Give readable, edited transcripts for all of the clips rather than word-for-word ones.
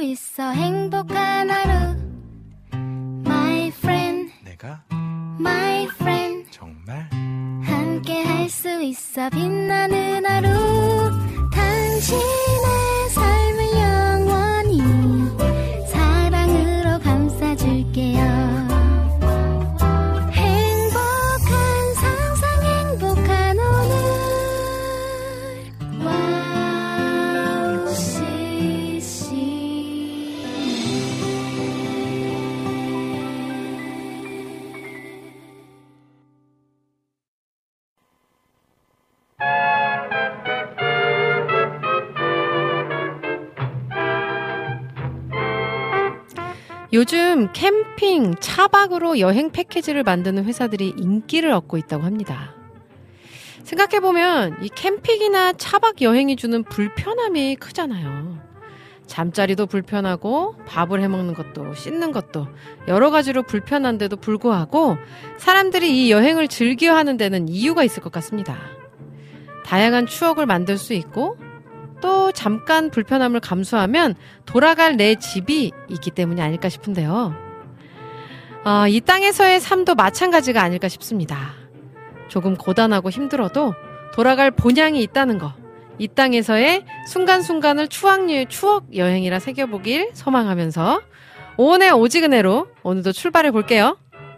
있어 행복한 하루 My friend 내가 My friend 정말 함께 할 수 있어 빛나는 하루 당신의 삶을 영원히 사랑으로 감싸줄게요 요즘 캠핑, 차박으로 여행 패키지를 만드는 회사들이 인기를 얻고 있다고 합니다. 생각해보면 이 캠핑이나 차박 여행이 주는 불편함이 크잖아요. 잠자리도 불편하고 밥을 해먹는 것도 씻는 것도 여러 가지로 불편한데도 불구하고 사람들이 이 여행을 즐겨하는 데는 이유가 있을 것 같습니다. 다양한 추억을 만들 수 있고 또 잠깐 불편함을 감수하면 돌아갈 내 집이 있기 때문이 아닐까 싶은데요. 이 땅에서의 삶도 마찬가지가 아닐까 싶습니다. 조금 고단하고 힘들어도 돌아갈 본향이 있다는 거. 이 땅에서의 순간순간을 추억 여행이라 새겨보길 소망하면서 오은의 오지근해로 오늘도 출발해 볼게요.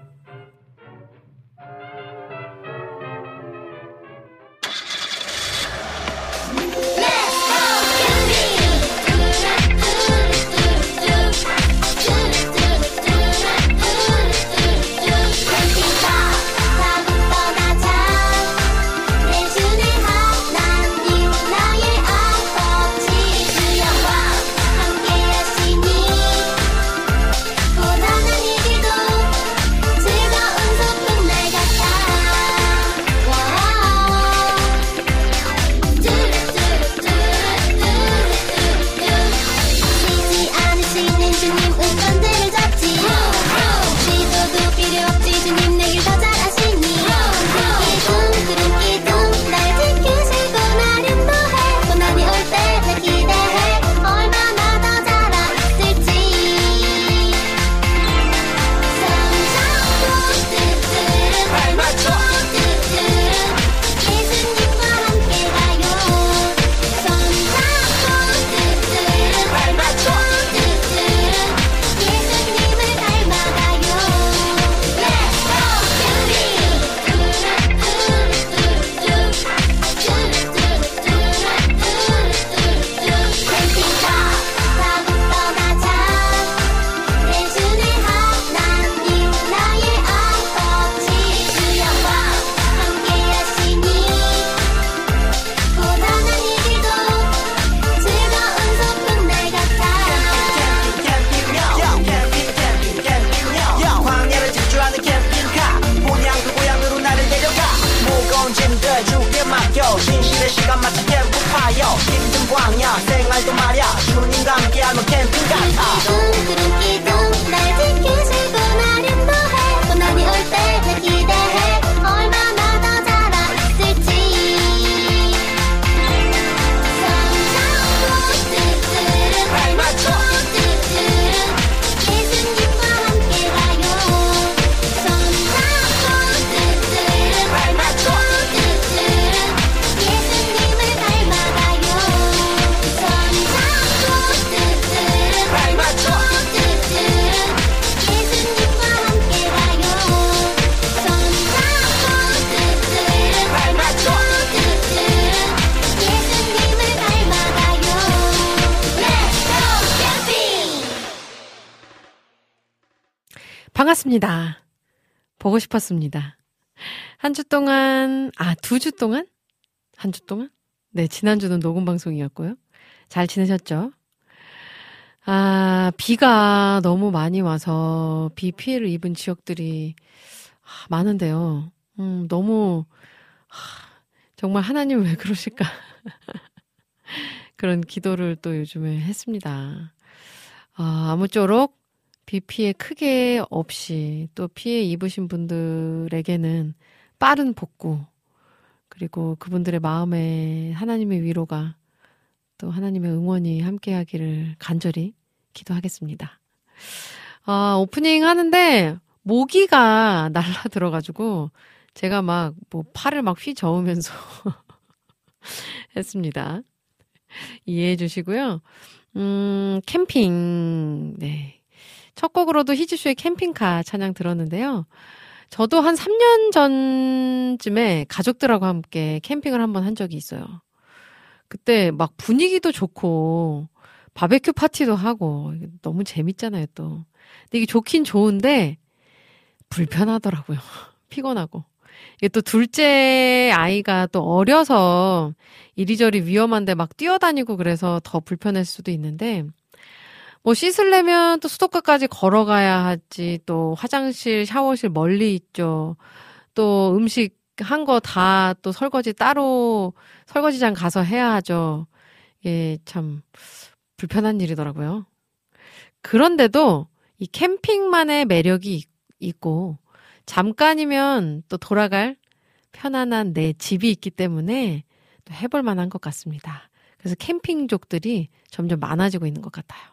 반갑습니다. 보고 싶었습니다. 한 주 동안, 2주 동안? 한 주 동안? 네, 지난주는 녹음 방송이었고요. 잘 지내셨죠? 비가 너무 많이 와서 비 피해를 입은 지역들이 많은데요. 너무, 정말 하나님 왜 그러실까? 그런 기도를 또 요즘에 했습니다. 아무쪼록 비 피해 크게 없이 또 피해 입으신 분들에게는 빠른 복구 그리고 그분들의 마음에 하나님의 위로가 또 하나님의 응원이 함께하기를 간절히 기도하겠습니다. 오프닝 하는데 모기가 날라 들어가지고 제가 막 뭐 팔을 막 휘저으면서 했습니다. 이해해 주시고요. 캠핑, 네. 첫 곡으로도 희지쇼의 캠핑카 찬양 들었는데요. 저도 한 3년 전쯤에 가족들하고 함께 캠핑을 한번 한 적이 있어요. 그때 막 분위기도 좋고 바베큐 파티도 하고 너무 재밌잖아요, 또. 근데 이게 좋긴 좋은데 불편하더라고요. 피곤하고. 이게 또 둘째 아이가 또 어려서 이리저리 위험한데 막 뛰어다니고 그래서 더 불편할 수도 있는데 뭐 씻으려면 또 수도가까지 걸어가야 하지, 또 화장실, 샤워실 멀리 있죠. 또 음식 한 거 다 또 설거지 따로 설거지장 가서 해야 하죠. 이게 참 불편한 일이더라고요. 그런데도 이 캠핑만의 매력이 있고 잠깐이면 또 돌아갈 편안한 내 집이 있기 때문에 또 해볼 만한 것 같습니다. 그래서 캠핑족들이 점점 많아지고 있는 것 같아요.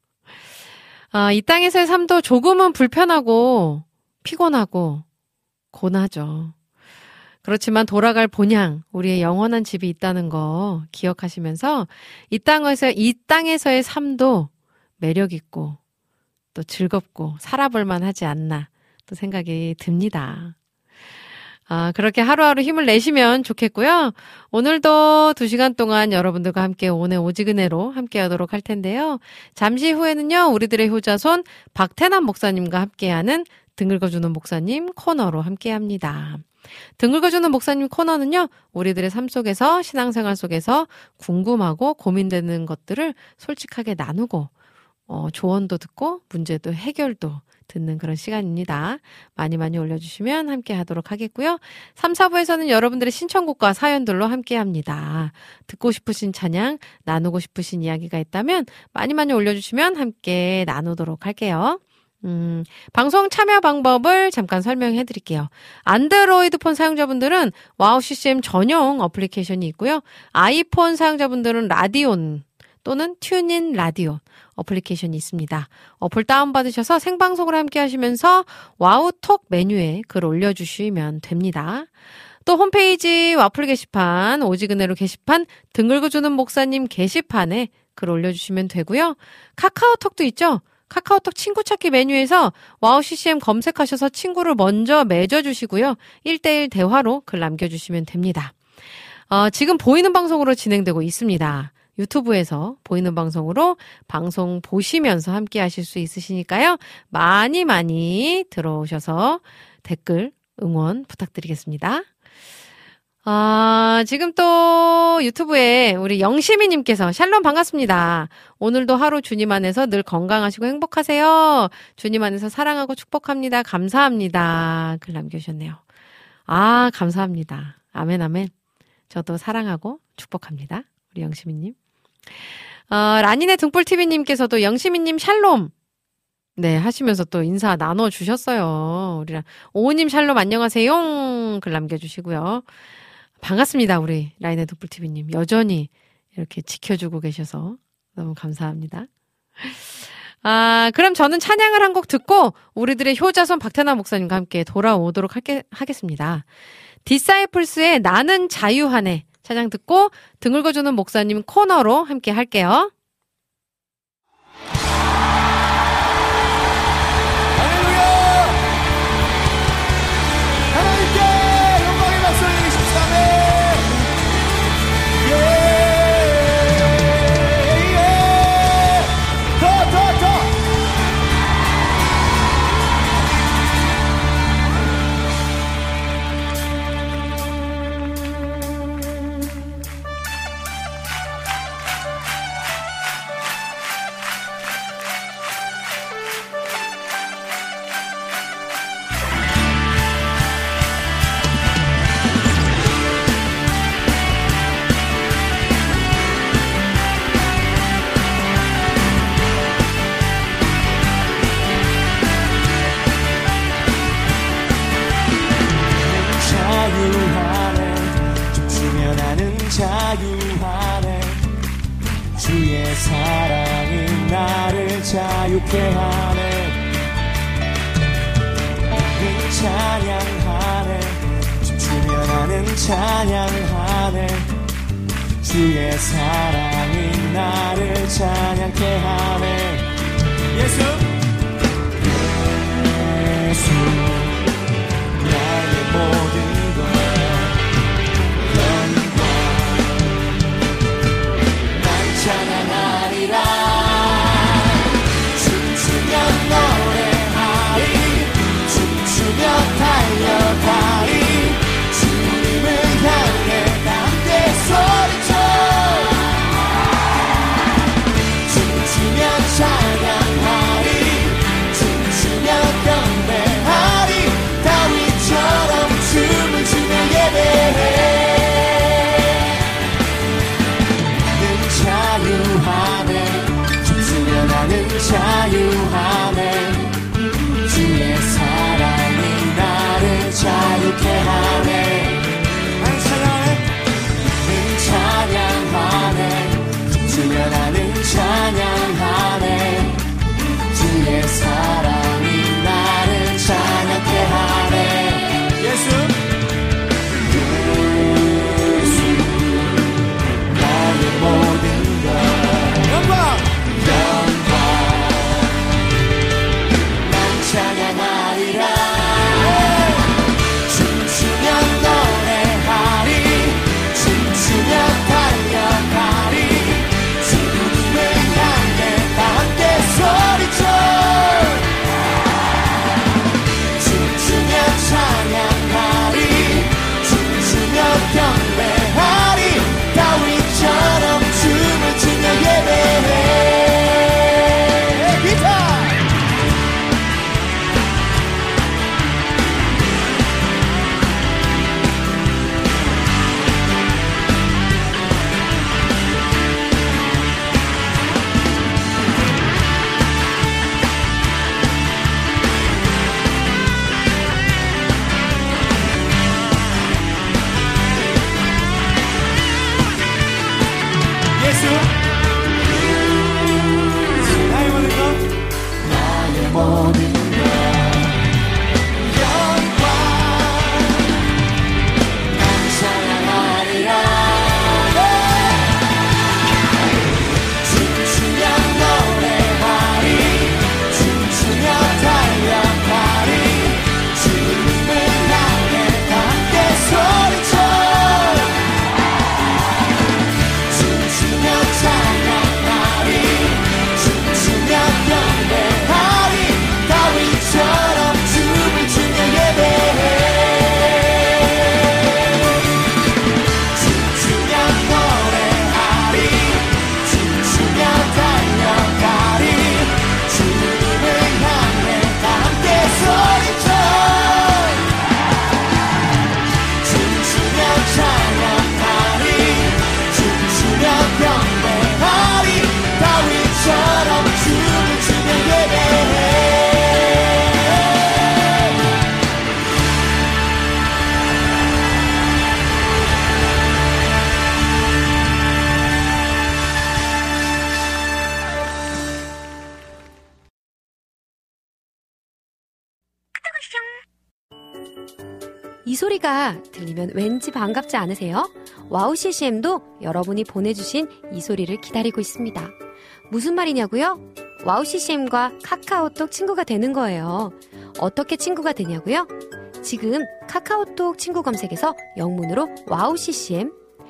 이 땅에서의 삶도 조금은 불편하고 피곤하고 고나죠. 그렇지만 돌아갈 본향, 우리의 영원한 집이 있다는 거 기억하시면서 이 땅에서의 삶도 매력 있고 또 즐겁고 살아볼 만하지 않나 또 생각이 듭니다. 그렇게 하루하루 힘을 내시면 좋겠고요. 오늘도 2시간 동안 여러분들과 함께 오늘 오지근해로 함께 하도록 할 텐데요. 잠시 후에는요, 우리들의 효자손 박태남 목사님과 함께하는 등 긁어주는 목사님 코너로 함께 합니다. 등 긁어주는 목사님 코너는요, 우리들의 삶 속에서, 신앙생활 속에서 궁금하고 고민되는 것들을 솔직하게 나누고, 조언도 듣고, 문제도 해결도 듣는 그런 시간입니다. 많이 많이 올려주시면 함께 하도록 하겠고요. 3, 4부에서는 여러분들의 신청곡과 사연들로 함께 합니다. 듣고 싶으신 찬양, 나누고 싶으신 이야기가 있다면 많이 많이 올려주시면 함께 나누도록 할게요. 방송 참여 방법을 잠깐 설명해 드릴게요. 안드로이드 폰 사용자분들은 와우 CCM 전용 어플리케이션이 있고요. 아이폰 사용자분들은 라디온 또는 튜닝 라디오 어플리케이션이 있습니다. 어플 다운받으셔서 생방송을 함께 하시면서 와우톡 메뉴에 글 올려주시면 됩니다. 또 홈페이지 와플 게시판, 오지근해로 게시판, 등 긁어주는 목사님 게시판에 글 올려주시면 되고요. 카카오톡도 있죠? 카카오톡 친구 찾기 메뉴에서 와우 CCM 검색하셔서 친구를 먼저 맺어주시고요. 1대1 대화로 글 남겨주시면 됩니다. 지금 보이는 방송으로 진행되고 있습니다. 유튜브에서 보이는 방송으로 방송 보시면서 함께 하실 수 있으시니까요. 많이 많이 들어오셔서 댓글 응원 부탁드리겠습니다. 지금 또 유튜브에 우리 영시미님께서 샬롬 반갑습니다. 오늘도 하루 주님 안에서 늘 건강하시고 행복하세요. 주님 안에서 사랑하고 축복합니다. 감사합니다. 글 남겨주셨네요. 감사합니다. 아멘, 아멘. 저도 사랑하고 축복합니다. 우리 영시미님. 라니네 등불TV님께서도 영시미님 샬롬. 네, 하시면서 또 인사 나눠주셨어요. 우리 오우님 샬롬 안녕하세요. 글 남겨주시고요. 반갑습니다. 우리 라니네 등불TV님. 여전히 이렇게 지켜주고 계셔서 너무 감사합니다. 그럼 저는 찬양을 한 곡 듣고 우리들의 효자손 박태남 목사님과 함께 돌아오도록 하겠습니다. 디사이플스의 나는 자유하네. 찬양 듣고 등 긁어주는 목사님 코너로 함께 할게요. 할렐루야! 하나님께 영광의 박수 올리십시다. 더. 자유케 하네. 찬양하네. 춤추며 나는 찬양하네. 주의 사랑이 나를 찬양케 하네. 예수 예수 나의 모든 것 영광 난 찬양하리라. 춤추며 노래하리. 춤추며 달려가리. 주님을 향해 함께 소리쳐 춤추며 찬양하리. 춤추며 경배하리. 다윗처럼 춤을 추며 예배해. 나는 자유하네. 춤추며 나는 자유하네. 주의 사랑이 나를 자유케 하네. 나는 찬양하네. 춤추며 나는 찬양하네. 주의 사랑이 나를 찬양케 하네. 예수 예수 나의 모든 것 영광 난 찬양하리라. 춤추며 노래하리. 춤추며 달려가리. 주님을 향해 함께 소리쳐 춤추며 찬양하리. 춤추며 경배하리. 다윗처럼 춤을 추며 예배해. 기타 예수 나의 모든 것 나의 모든 것 영광 난 찬양하리라. 춤추며 노래하리. 춤추며 달려가리. 주님을 향해 함께 소리쳐 춤추며 찬양하리. 춤추며 경배하리. 다윗처럼 춤을 추며 예배해. 춤추며 노래하리. 춤추며 달려가리. 주님을 향해 함께 소리쳐 춤추며 찬양하리. 춤추며 경배하리. 다윗처럼 춤을 추며 예배해. 이 소리가 들리면 왠지 반갑지 않으세요? 와우 CCM도 여러분이 보내주신 이 소리를 기다리고 있습니다. 무슨 말이냐고요? 와우 CCM과 카카오톡 친구가 되는 거예요. 어떻게 친구가 되냐고요? 지금 카카오톡 친구 검색에서 영문으로 와우 CCM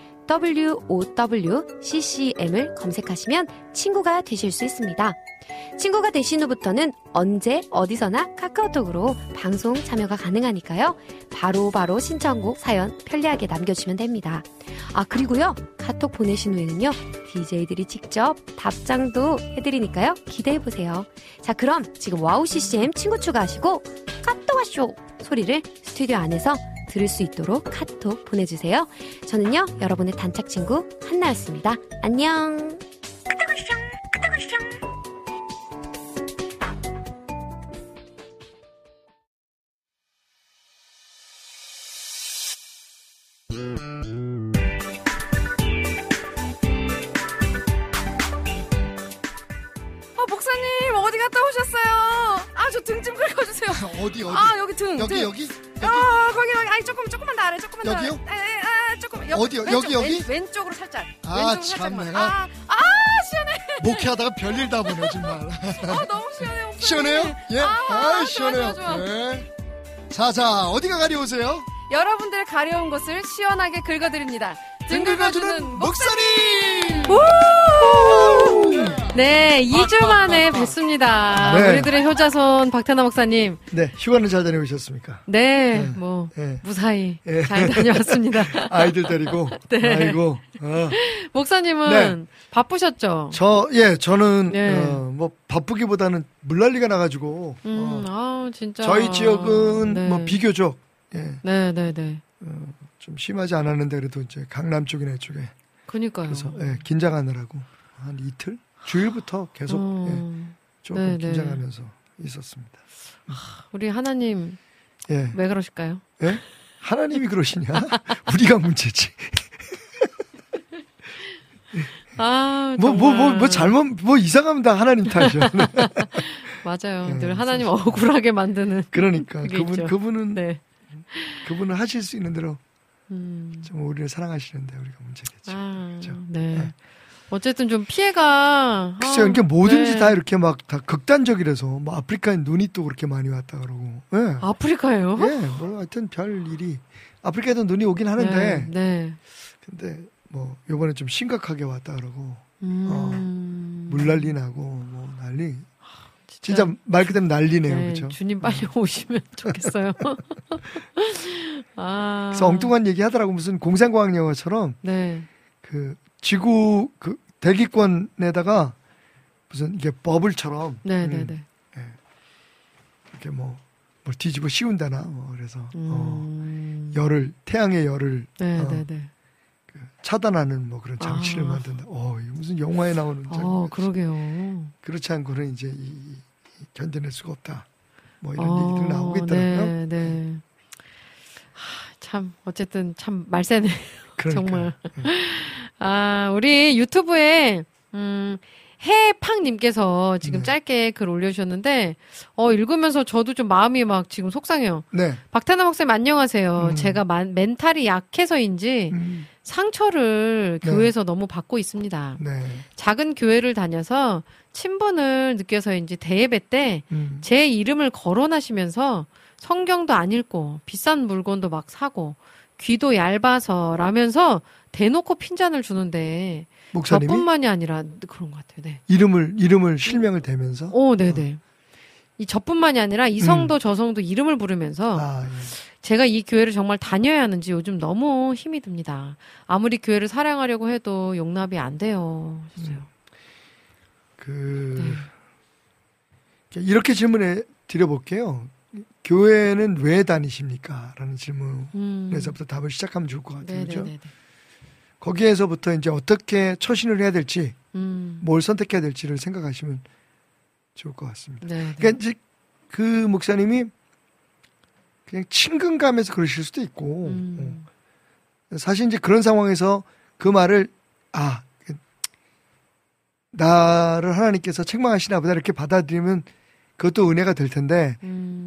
WOWCCM을 검색하시면 친구가 되실 수 있습니다. 친구가 되신 후부터는 언제 어디서나 카카오톡으로 방송 참여가 가능하니까요. 바로 신청곡 사연 편리하게 남겨주시면 됩니다. 아, 그리고요, 카톡 보내신 후에는요, DJ들이 직접 답장도 해드리니까요, 기대해보세요. 자, 그럼 지금 와우 CCM 친구 추가하시고 카톡 와쇼 소리를 스튜디오 안에서 들을 수 있도록 카톡 보내주세요. 저는요, 여러분의 단짝 친구 한나였습니다. 안녕. 목사님 어디 갔다 등 좀 긁어주세요. 어디? 아, 여기 등. 여기? 거기. 아니, 조금만 더 아래, 조금만 더. 여기요? 조금. 어디요? 왼쪽, 여기? 왼쪽으로 살짝. 아, 왼쪽으로 참, 살짝만. 내가. 시원해. 목회하다가 별일 다 보네, 정말. 너무 시원해요. 목소리. 시원해요? 예? 시원해요. 좋아. 네. 자, 어디가 가려우세요? 여러분들의 가려운 곳을 시원하게 긁어드립니다. 등 긁어주는 목소리! 네, 2주 만에 뵙습니다. 네. 우리들의 효자손 박태나 목사님. 네, 휴가는 잘 다녀오셨습니까? 네, 네. 무사히 네. 잘 다녀왔습니다. 아이들 데리고. 네. 아이고. 목사님은 네. 바쁘셨죠? 저는, 네. 바쁘기보다는 물난리가 나가지고. 진짜. 저희 지역은 네. 비교적, 네. 좀 심하지 않았는데 그래도 이제 강남 쪽이나 이쪽에. 그니까요. 그래서, 긴장하느라고 한 이틀? 주일부터 계속, 조금 긴장하면서 있었습니다. 우리 하나님, 예. 왜 그러실까요? 예? 하나님이 그러시냐? 우리가 문제지. 잘못, 이상하면 다 하나님 탓이죠. 맞아요. 늘 하나님 억울하게 만드는. 그러니까. 있죠. 그분은 하실 수 있는 대로 좀 우리를 사랑하시는데 우리가 문제겠죠. 그렇죠? 네. 어쨌든 좀 피해가. 글쎄요, 이게 뭐든지 다 이렇게 막 다 극단적이라서, 뭐 아프리카에 눈이 또 그렇게 많이 왔다 그러고. 예. 아프리카예요? 예, 뭐 하여튼 별 일이. 아프리카에도 눈이 오긴 하는데. 네. 근데 뭐 요번에 좀 심각하게 왔다 그러고. 물난리 나고, 뭐 난리. 진짜 말 그대로 난리네요, 그렇죠? 주님 빨리 오시면 좋겠어요. 그래서 엉뚱한 얘기 하더라고. 무슨 공상과학 영화처럼. 네. 그 지구 그 대기권에다가 무슨 이게 버블처럼 이렇게 뭘 뒤집어 씌운다나 뭐 그래서 태양의 열을 그 차단하는 뭐 그런 장치를 만든다. 이거 무슨 영화에 나오는 장면. 그러게요. 그렇지 않고는 이제 견뎌낼 수가 없다. 뭐 이런 얘기들 나오고 있더라고요. 네. 참 어쨌든 참 말세네. 정말. 우리 유튜브에, 해팡님께서 지금 짧게 글 올려주셨는데, 읽으면서 저도 좀 마음이 막 지금 속상해요. 네. 박태나 목사님 안녕하세요. 제가 멘탈이 약해서인지 상처를 교회에서 너무 받고 있습니다. 네. 작은 교회를 다녀서 친분을 느껴서인지 대예배 때 제 이름을 거론하시면서 성경도 안 읽고 비싼 물건도 막 사고 귀도 얇아서 라면서 대놓고 핀잔을 주는데 목사님이? 저뿐만이 아니라 그런 것 같아요. 네. 이름을 실명을 대면서? 네네. 이 저뿐만이 아니라 이 성도 저 성도 이름을 부르면서 예. 제가 이 교회를 정말 다녀야 하는지 요즘 너무 힘이 듭니다. 아무리 교회를 사랑하려고 해도 용납이 안 돼요. 이렇게 질문해 드려볼게요. 교회는 왜 다니십니까? 라는 질문에서부터 답을 시작하면 좋을 것 같아요. 그렇죠? 거기에서부터 이제 어떻게 처신을 해야 될지, 뭘 선택해야 될지를 생각하시면 좋을 것 같습니다. 그러니까 이제 그 목사님이 그냥 친근감에서 그러실 수도 있고, 사실 이제 그런 상황에서 그 말을, 나를 하나님께서 책망하시나 보다 이렇게 받아들이면 그것도 은혜가 될 텐데,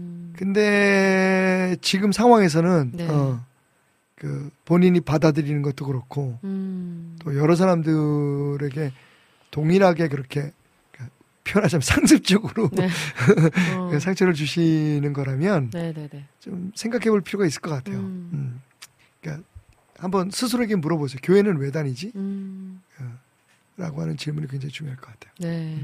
근데 지금 상황에서는, 본인이 받아들이는 것도 그렇고, 또 여러 사람들에게 동일하게 그렇게 표현하자면 상습적으로 상처를 주시는 거라면 좀 생각해 볼 필요가 있을 것 같아요. 그러니까 한번 스스로에게 물어보세요. 교회는 왜 다니지? 라고 하는 질문이 굉장히 중요할 것 같아요. 네.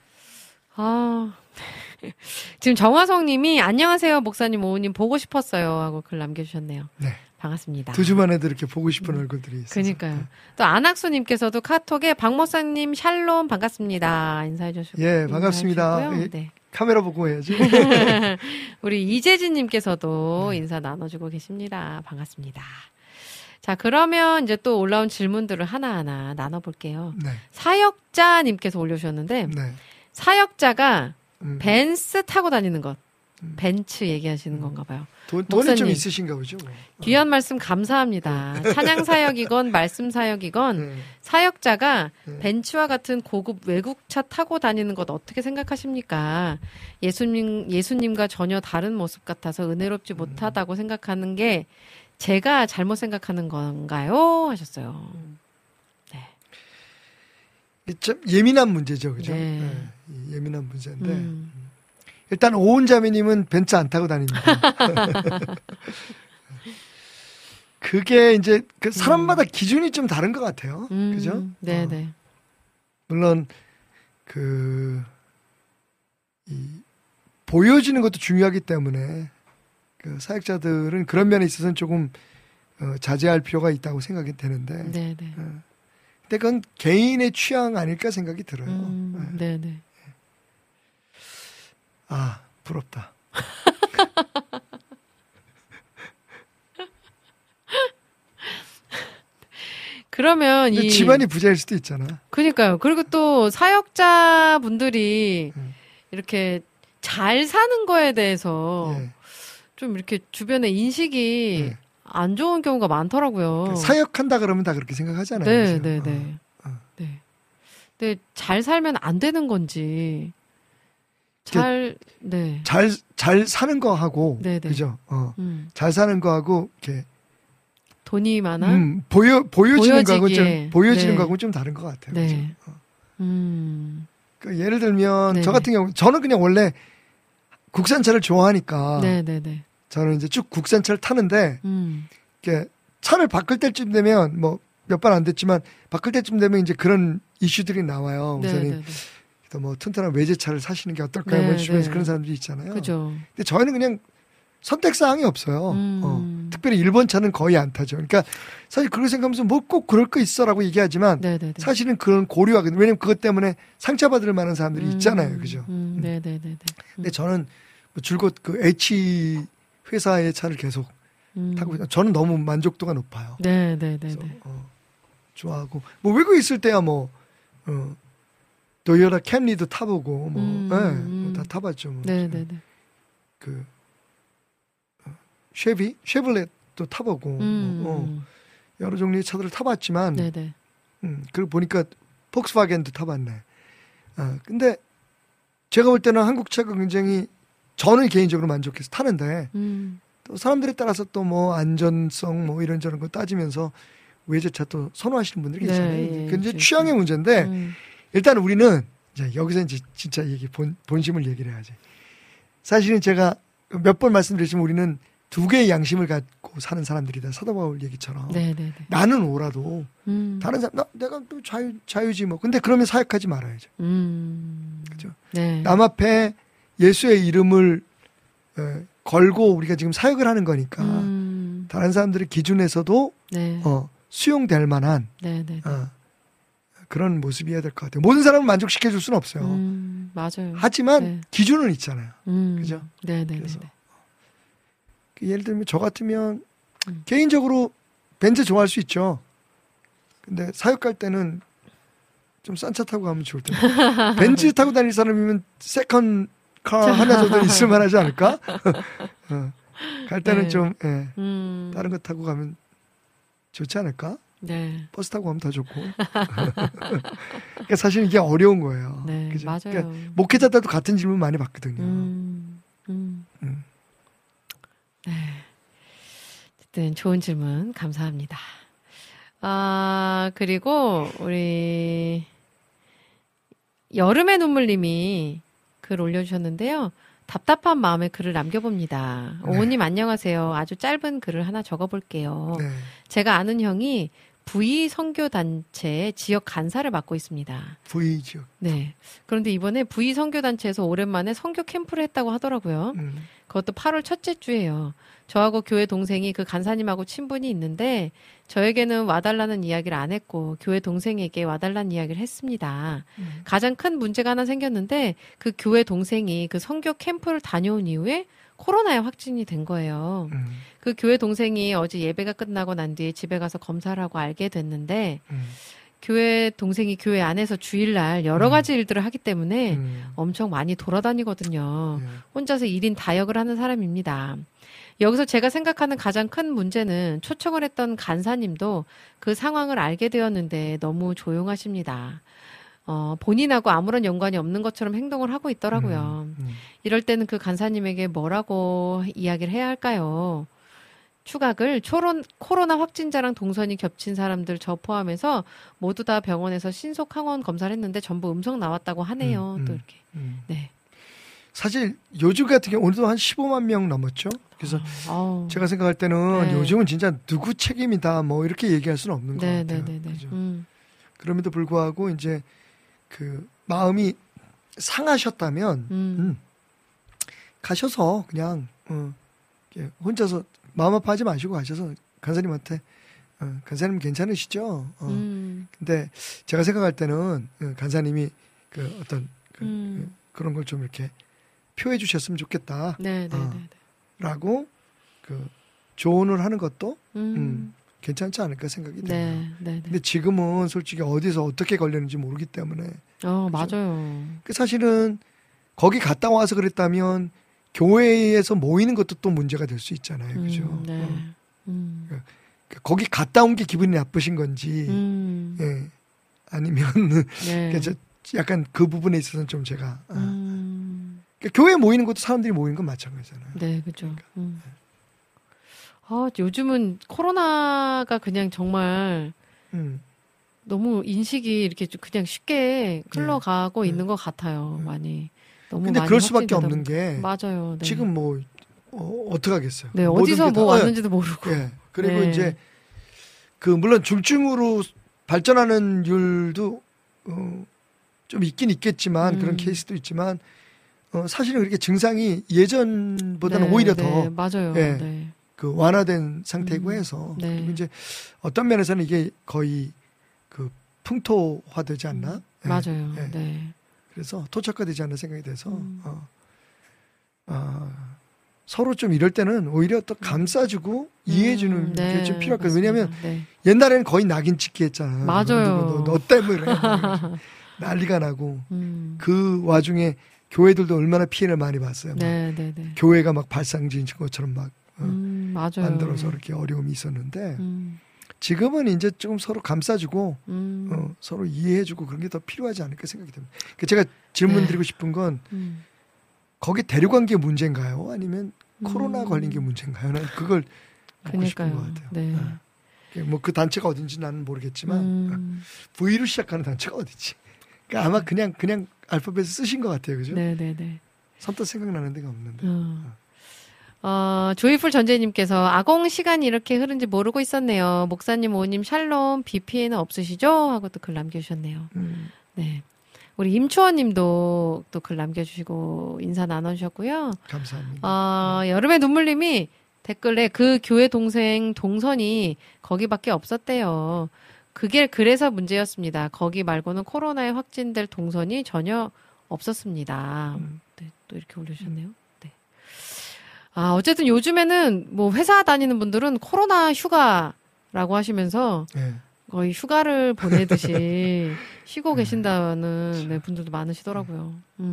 지금 정화성 님이 안녕하세요 목사님 오우님 보고 싶었어요 하고 글 남겨주셨네요. 네. 반갑습니다. 2주 만에도 이렇게 보고 싶은 얼굴들이 있어요. 그러니까요. 또 안학수 님께서도 카톡에 박 목사님 샬롬 반갑습니다. 인사해 주시고. 예, 반갑습니다. 네. 카메라 보고 해야지. 우리 이재진 님께서도 인사 나눠주고 계십니다. 반갑습니다. 자, 그러면 이제 또 올라온 질문들을 하나하나 나눠볼게요. 네. 사역자 님께서 올려주셨는데 사역자가 벤스 타고 다니는 것. 벤츠 얘기하시는 건가 봐요. 돈이 좀 있으신가 보죠. 뭐. 귀한 말씀 감사합니다. 찬양 사역이건 말씀 사역이건 사역자가 벤츠와 같은 고급 외국차 타고 다니는 것 어떻게 생각하십니까? 예수님과 전혀 다른 모습 같아서 은혜롭지 못하다고 생각하는 게 제가 잘못 생각하는 건가요? 하셨어요. 네. 참 예민한 문제죠, 그죠? 네. 네. 예민한 문제인데 일단 오은자매님은 벤츠 안 타고 다닙니다. 그게 이제 그 사람마다 기준이 좀 다른 것 같아요, 그죠? 네네. 물론 보여지는 것도 중요하기 때문에 그 사역자들은 그런 면에 있어서는 조금 자제할 필요가 있다고 생각이 되는데. 네네. 근데 그건 개인의 취향 아닐까 생각이 들어요. 네네. 아, 부럽다. 그러면 집안이 부자일 수도 있잖아. 그러니까요. 그리고 또 사역자분들이 이렇게 잘 사는 거에 대해서 좀 이렇게 주변에 인식이 안 좋은 경우가 많더라고요. 사역한다 그러면 다 그렇게 생각하잖아요. 네. 네. 근데 잘 살면 안 되는 건지 잘 사는 거하고 그죠? 잘 사는 거하고 이렇게 돈이 많아 보여지는 거하고 좀 다른 것 같아요. 네. 그 예를 들면 저 같은 경우 저는 그냥 원래 국산차를 좋아하니까 저는 이제 쭉 국산차를 타는데 이렇게 차를 바꿀 때쯤 되면 뭐 몇 번 안 됐지만 바꿀 때쯤 되면 이제 그런 이슈들이 나와요. 우선은 뭐 튼튼한 외제차를 사시는 게 어떨까요? 뭐 주변에서 그런 사람들이 있잖아요. 그죠. 근데 저희는 그냥 선택 사항이 없어요. 특별히 일본 차는 거의 안 타죠. 그러니까 사실 그렇게 생각하면서 뭐 꼭 그럴 거 있어라고 얘기하지만 사실은 그런 고려하거든요. 왜냐면 그것 때문에 상처받을 만한 사람들이 있잖아요. 그죠? 근데 저는 줄곧 그 H 회사의 차를 계속 타고 저는 너무 만족도가 높아요. 좋아하고 뭐 외국에 있을 때야 뭐 도요타 캠리도 타보고 뭐 다 타봤죠. 뭐. 그 쉐블렛도 타보고 뭐, 여러 종류의 차들을 타봤지만 그리고 보니까 폭스바겐도 타봤네. 근데 제가 볼 때는 한국 차가 굉장히 저는 개인적으로 만족해서 타는데 또 사람들에 따라서 또 뭐 안전성 뭐 이런저런 거 따지면서 외제차 또 선호하시는 분들이 계시잖아요. 그게 취향의 문제인데 일단 우리는 이제 여기서 이제 진짜 본심을 얘기를 해야지. 사실은 제가 몇 번 말씀드렸지만 우리는 두 개의 양심을 갖고 사는 사람들이다. 사도 바울 얘기처럼. 나는 오라도 다른 사람 내가 또 자유지 뭐. 근데 그러면 사역하지 말아야죠. 그죠? 남 앞에 예수의 이름을 걸고 우리가 지금 사역을 하는 거니까 다른 사람들의 기준에서도 수용될 만한 그런 모습이어야 될 것 같아요. 모든 사람을 만족시켜 줄 수는 없어요. 맞아요. 하지만 기준은 있잖아요. 그죠? 그래서 예를 들면 저 같으면 개인적으로 벤츠 좋아할 수 있죠. 근데 사역 갈 때는 좀 싼 차 타고 가면 좋을 텐데. 벤츠 타고 다닐 사람이면 세컨 카 하나 정도 있을 만하지 않을까? 갈 때는 좀 다른 거 타고 가면 좋지 않을까? 버스 타고 가면 더 좋고. 그러니까 사실 이게 어려운 거예요. 그죠? 맞아요. 그러니까 목회자들도 같은 질문 많이 받거든요. 어쨌든 좋은 질문 감사합니다. 그리고 우리 여름의 눈물님이 글 올려주셨는데요. 답답한 마음에 글을 남겨봅니다. 오호님 안녕하세요. 아주 짧은 글을 하나 적어볼게요. 제가 아는 형이 V 선교단체 지역 간사를 맡고 있습니다. V 지역. 그런데 이번에 V 선교단체에서 오랜만에 선교 캠프를 했다고 하더라고요. 그것도 8월 첫째 주예요. 저하고 교회 동생이 그 간사님하고 친분이 있는데 저에게는 와달라는 이야기를 안 했고 교회 동생에게 와달라는 이야기를 했습니다. 가장 큰 문제가 하나 생겼는데 그 교회 동생이 그 선교 캠프를 다녀온 이후에 코로나에 확진이 된 거예요. 그 교회 동생이 어제 예배가 끝나고 난 뒤에 집에 가서 검사를 하고 알게 됐는데 교회 동생이 교회 안에서 주일날 여러 가지 일들을 하기 때문에 엄청 많이 돌아다니거든요. 혼자서 1인 다역을 하는 사람입니다. 여기서 제가 생각하는 가장 큰 문제는 초청을 했던 간사님도 그 상황을 알게 되었는데 너무 조용하십니다. 본인하고 아무런 연관이 없는 것처럼 행동을 하고 있더라고요. 이럴 때는 그 간사님에게 뭐라고 이야기를 해야 할까요? 추각을 코로나 확진자랑 동선이 겹친 사람들 저 포함해서 모두 다 병원에서 신속 항원 검사를 했는데 전부 음성 나왔다고 하네요. 또 이렇게. 네. 사실 요즘 같은 경우 오늘도 한 15만 명 넘었죠. 그래서 제가 생각할 때는 네. 요즘은 진짜 누구 책임이다 뭐 이렇게 얘기할 수는 없는 것 같아요. 그죠? 그럼에도 불구하고 이제 그 마음이 상하셨다면 가셔서 그냥 혼자서 마음 아파하지 마시고 가셔서 간사님한테 간사님 괜찮으시죠? 근데 제가 생각할 때는 그런 걸 좀 이렇게 표해 주셨으면 좋겠다. 라고 조언을 하는 것도 괜찮지 않을까 생각이 돼요. 근데 지금은 솔직히 어디서 어떻게 걸렸는지 모르기 때문에. 맞아요. 사실은 거기 갔다 와서 그랬다면 교회에서 모이는 것도 또 문제가 될 수 있잖아요. 그죠? 거기 갔다 온 게 기분이 나쁘신 건지, 예. 아니면, 약간 그 부분에 있어서는 좀 제가, 교회에 모이는 것도 사람들이 모이는 건 마찬가지잖아요. 네, 그죠. 요즘은 코로나가 그냥 정말, 너무 인식이 이렇게 그냥 쉽게 흘러가고 있는 것 같아요. 많이. 너무 근데 많이 그럴 수밖에 확진되다 없는 게 맞아요. 네. 지금 뭐 어떻게 하겠어요? 네, 어디서 뭐 왔는지도 모르고. 네. 그리고 이제 물론 중증으로 발전하는 율도 좀 있긴 있겠지만 그런 케이스도 있지만 사실은 그렇게 증상이 예전보다는 오히려 더 맞아요. 그 완화된 상태이고 해서 그리고 이제 어떤 면에서는 이게 거의 그 풍토화되지 않나? 맞아요. 그래서 토착화되지 않는 생각이 돼서 서로 좀 이럴 때는 오히려 또 감싸주고 이해해주는 게 좀 필요할 거예요. 왜냐하면 옛날에는 거의 낙인 찍기 했잖아요. 맞아요. 너 때문에 난리가 나고 그 와중에 교회들도 얼마나 피해를 많이 봤어요. 교회가 막 발상지인 것처럼 막 맞아요. 만들어서 이렇게 어려움이 있었는데 지금은 이제 조금 서로 감싸주고 서로 이해해주고 그런 게 더 필요하지 않을까 생각이 듭니다. 제가 질문 드리고 싶은 건 거기 데려간 게 문제인가요? 아니면 코로나 걸린 게 문제인가요? 난 그걸 묻고 싶은 것 같아요. 뭐 그 단체가 어딘지 나는 모르겠지만 V로 시작하는 단체가 어디지? 그러니까 아마 그냥 알파벳을 쓰신 것 같아요. 그죠? 선뜻 생각나는 데가 없는데. 조이풀 전재님께서 아공 시간이 이렇게 흐른지 모르고 있었네요. 목사님, 오님, 샬롬, 비 피해는 없으시죠? 하고 또 글 남겨주셨네요. 네. 우리 임추원님도 또 글 남겨주시고 인사 나눠주셨고요. 감사합니다. 여름의 눈물님이 댓글에 그 교회 동생 동선이 거기밖에 없었대요. 그게 그래서 문제였습니다. 거기 말고는 코로나에 확진될 동선이 전혀 없었습니다. 네, 또 이렇게 올려주셨네요. 어쨌든 요즘에는 뭐 회사 다니는 분들은 코로나 휴가라고 하시면서 거의 휴가를 보내듯이 쉬고 계신다는 분들도 많으시더라고요.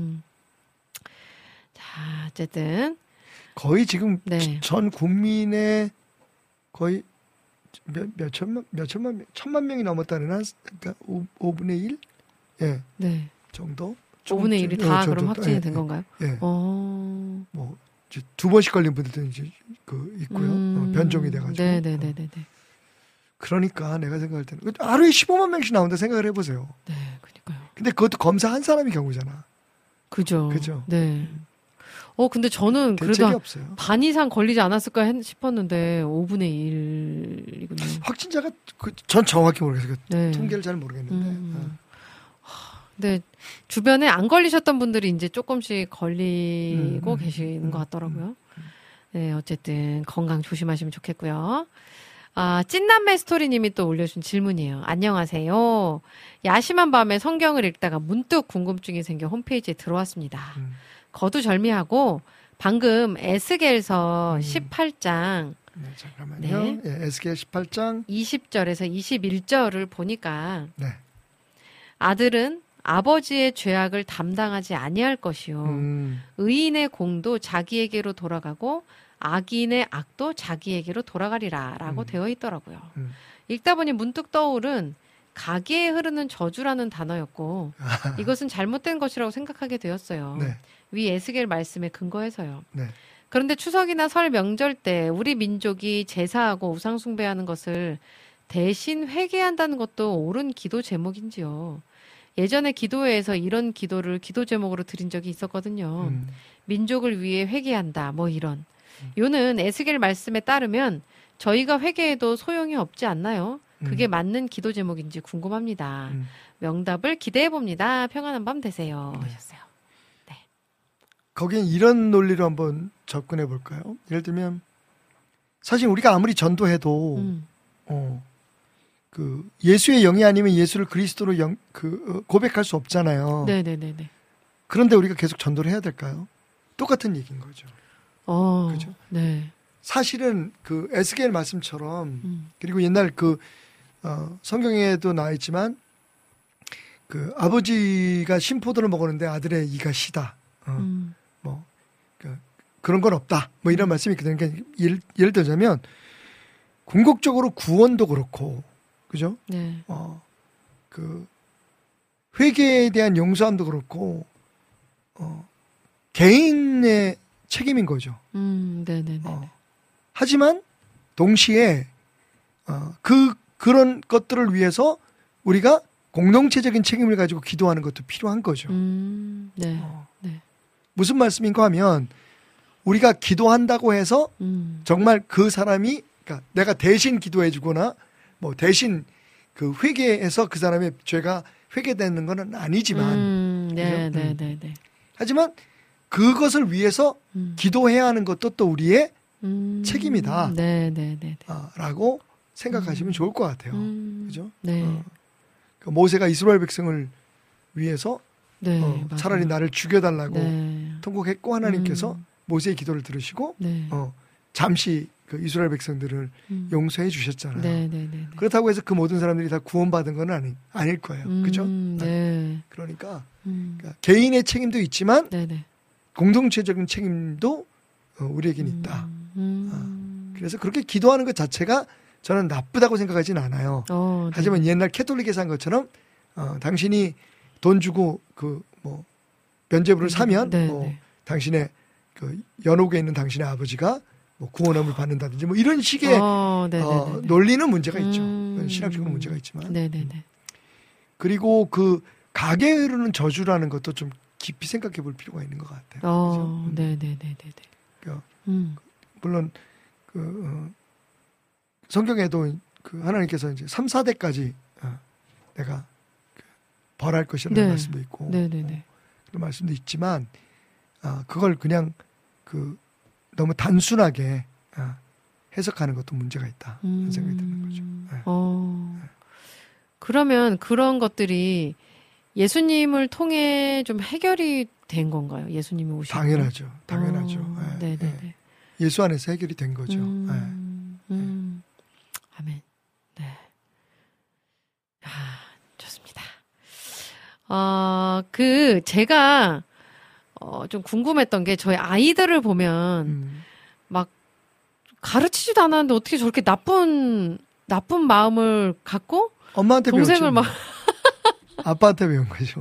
자, 어쨌든. 거의 지금 전 국민의 거의 천만 명이 넘었다는 그러니까 5분의 1? 정도? 5분의 1이 다 그럼 확진이 된 건가요? 뭐. 두 번씩 걸린 분들도 이제 있고요. 변종이 돼가지고. 그러니까 내가 생각할 때는 하루에 15만 명씩 나온다 생각을 해보세요. 네, 그러니까요. 근데 그것도 검사 한 사람이 경우잖아. 그죠. 네. 근데 저는 그래도 없어요. 반 이상 걸리지 않았을까 싶었는데 5분의 1이군요. 확진자가 전 정확히 모르겠어요. 통계를 잘 모르겠는데. 네, 주변에 안 걸리셨던 분들이 이제 조금씩 걸리고 계시는 것 같더라고요. 네, 어쨌든 건강 조심하시면 좋겠고요. 찐남매 스토리님이 또 올려준 질문이에요. 안녕하세요. 야심한 밤에 성경을 읽다가 문득 궁금증이 생겨 홈페이지에 들어왔습니다. 거두절미하고 방금 에스겔서 18장 네, 잠깐만요. 네. 에스겔 18장 20절에서 21절을 보니까 네. 아들은 아버지의 죄악을 담당하지 아니할 것이요. 의인의 공도 자기에게로 돌아가고 악인의 악도 자기에게로 돌아가리라 라고 되어 있더라고요. 읽다 보니 문득 떠오른 가계에 흐르는 저주라는 단어였고 이것은 잘못된 것이라고 생각하게 되었어요. 네. 위 에스겔 말씀에 근거해서요. 네. 그런데 추석이나 설 명절 때 우리 민족이 제사하고 우상 숭배하는 것을 대신 회개한다는 것도 옳은 기도 제목인지요. 예전에 기도회에서 이런 기도를 기도 제목으로 드린 적이 있었거든요. 민족을 위해 회개한다 뭐 이런. 요는 에스겔 말씀에 따르면 저희가 회개해도 소용이 없지 않나요? 그게 맞는 기도 제목인지 궁금합니다. 명답을 기대해 봅니다. 평안한 밤 되세요. 하셨어요. 네. 거기엔 이런 논리로 한번 접근해 볼까요? 예를 들면 사실 우리가 아무리 전도해도 그 예수의 영이 아니면 예수를 그리스도로 고백할 수 없잖아요. 네네네네. 그런데 우리가 계속 전도를 해야 될까요? 똑같은 얘기인 거죠. 그죠? 네. 사실은 그 에스겔 말씀처럼 그리고 옛날 그 성경에도 나와 있지만 그 아버지가 신포도를 먹었는데 아들의 이가 시다. 뭐 그런 건 없다. 뭐 이런 말씀이 있거든요. 그러니까 예를 들자면 궁극적으로 구원도 그렇고, 그죠? 네. 그 회개에 대한 용서함도 그렇고, 개인의 책임인 거죠. 네네네. 하지만 동시에 그런 것들을 위해서 우리가 공동체적인 책임을 가지고 기도하는 것도 필요한 거죠. 네. 네. 무슨 말씀인가 하면 우리가 기도한다고 해서 정말 그 사람이 그러니까 내가 대신 기도해 주거나 뭐 대신 그 회개해서 그 사람의 죄가 회개되는 건 아니지만 네. 하지만 그것을 위해서 기도해야 하는 것도 또 우리의 책임이다. 네. 라고 생각하시면 좋을 것 같아요. 그죠? 네. 그 모세가 이스라엘 백성을 위해서 차라리 나를 죽여달라고 통곡했고 하나님께서 모세의 기도를 들으시고 잠시 그 이스라엘 백성들을 용서해 주셨잖아요. 네. 그렇다고 해서 그 모든 사람들이 다 구원받은 건 아닐 거예요. 그죠? 네. 그러니까 개인의 책임도 있지만 공동체적인 책임도 우리에겐 있다. 그래서 그렇게 기도하는 것 자체가 저는 나쁘다고 생각하진 않아요. 하지만 옛날 캐톨릭에서 한 것처럼 당신이 돈 주고 그 뭐 면죄부를 사면 뭐 당신의 그 연옥에 있는 당신의 아버지가 뭐 구원함을 받는다든지 뭐 이런 식의 논리는 문제가 있죠. 신학적으로 문제가 있지만. 그리고 그 가계에 흐르는 저주라는 것도 좀 깊이 생각해 볼 필요가 있는 것 같아요. 그러니까 물론 그 성경에도 그 하나님께서 이제 3, 4대까지 내가 벌할 것이라는 말씀도 있고 그런 말씀도 있지만 그걸 그냥 그 너무 단순하게 해석하는 것도 문제가 있다 그런 생각이 드는 거죠. 그러면 그런 것들이 예수님을 통해 좀 해결이 된 건가요? 예수님이 오시고 당연하죠. 예수 안에서 해결이 된 거죠. 아멘. 네. 좋습니다. 제가 좀 궁금했던 게 저희 아이들을 보면 막 가르치지도 않았는데 어떻게 저렇게 나쁜 마음을 갖고 엄마한테 동생을 막 아빠한테 배운 거죠.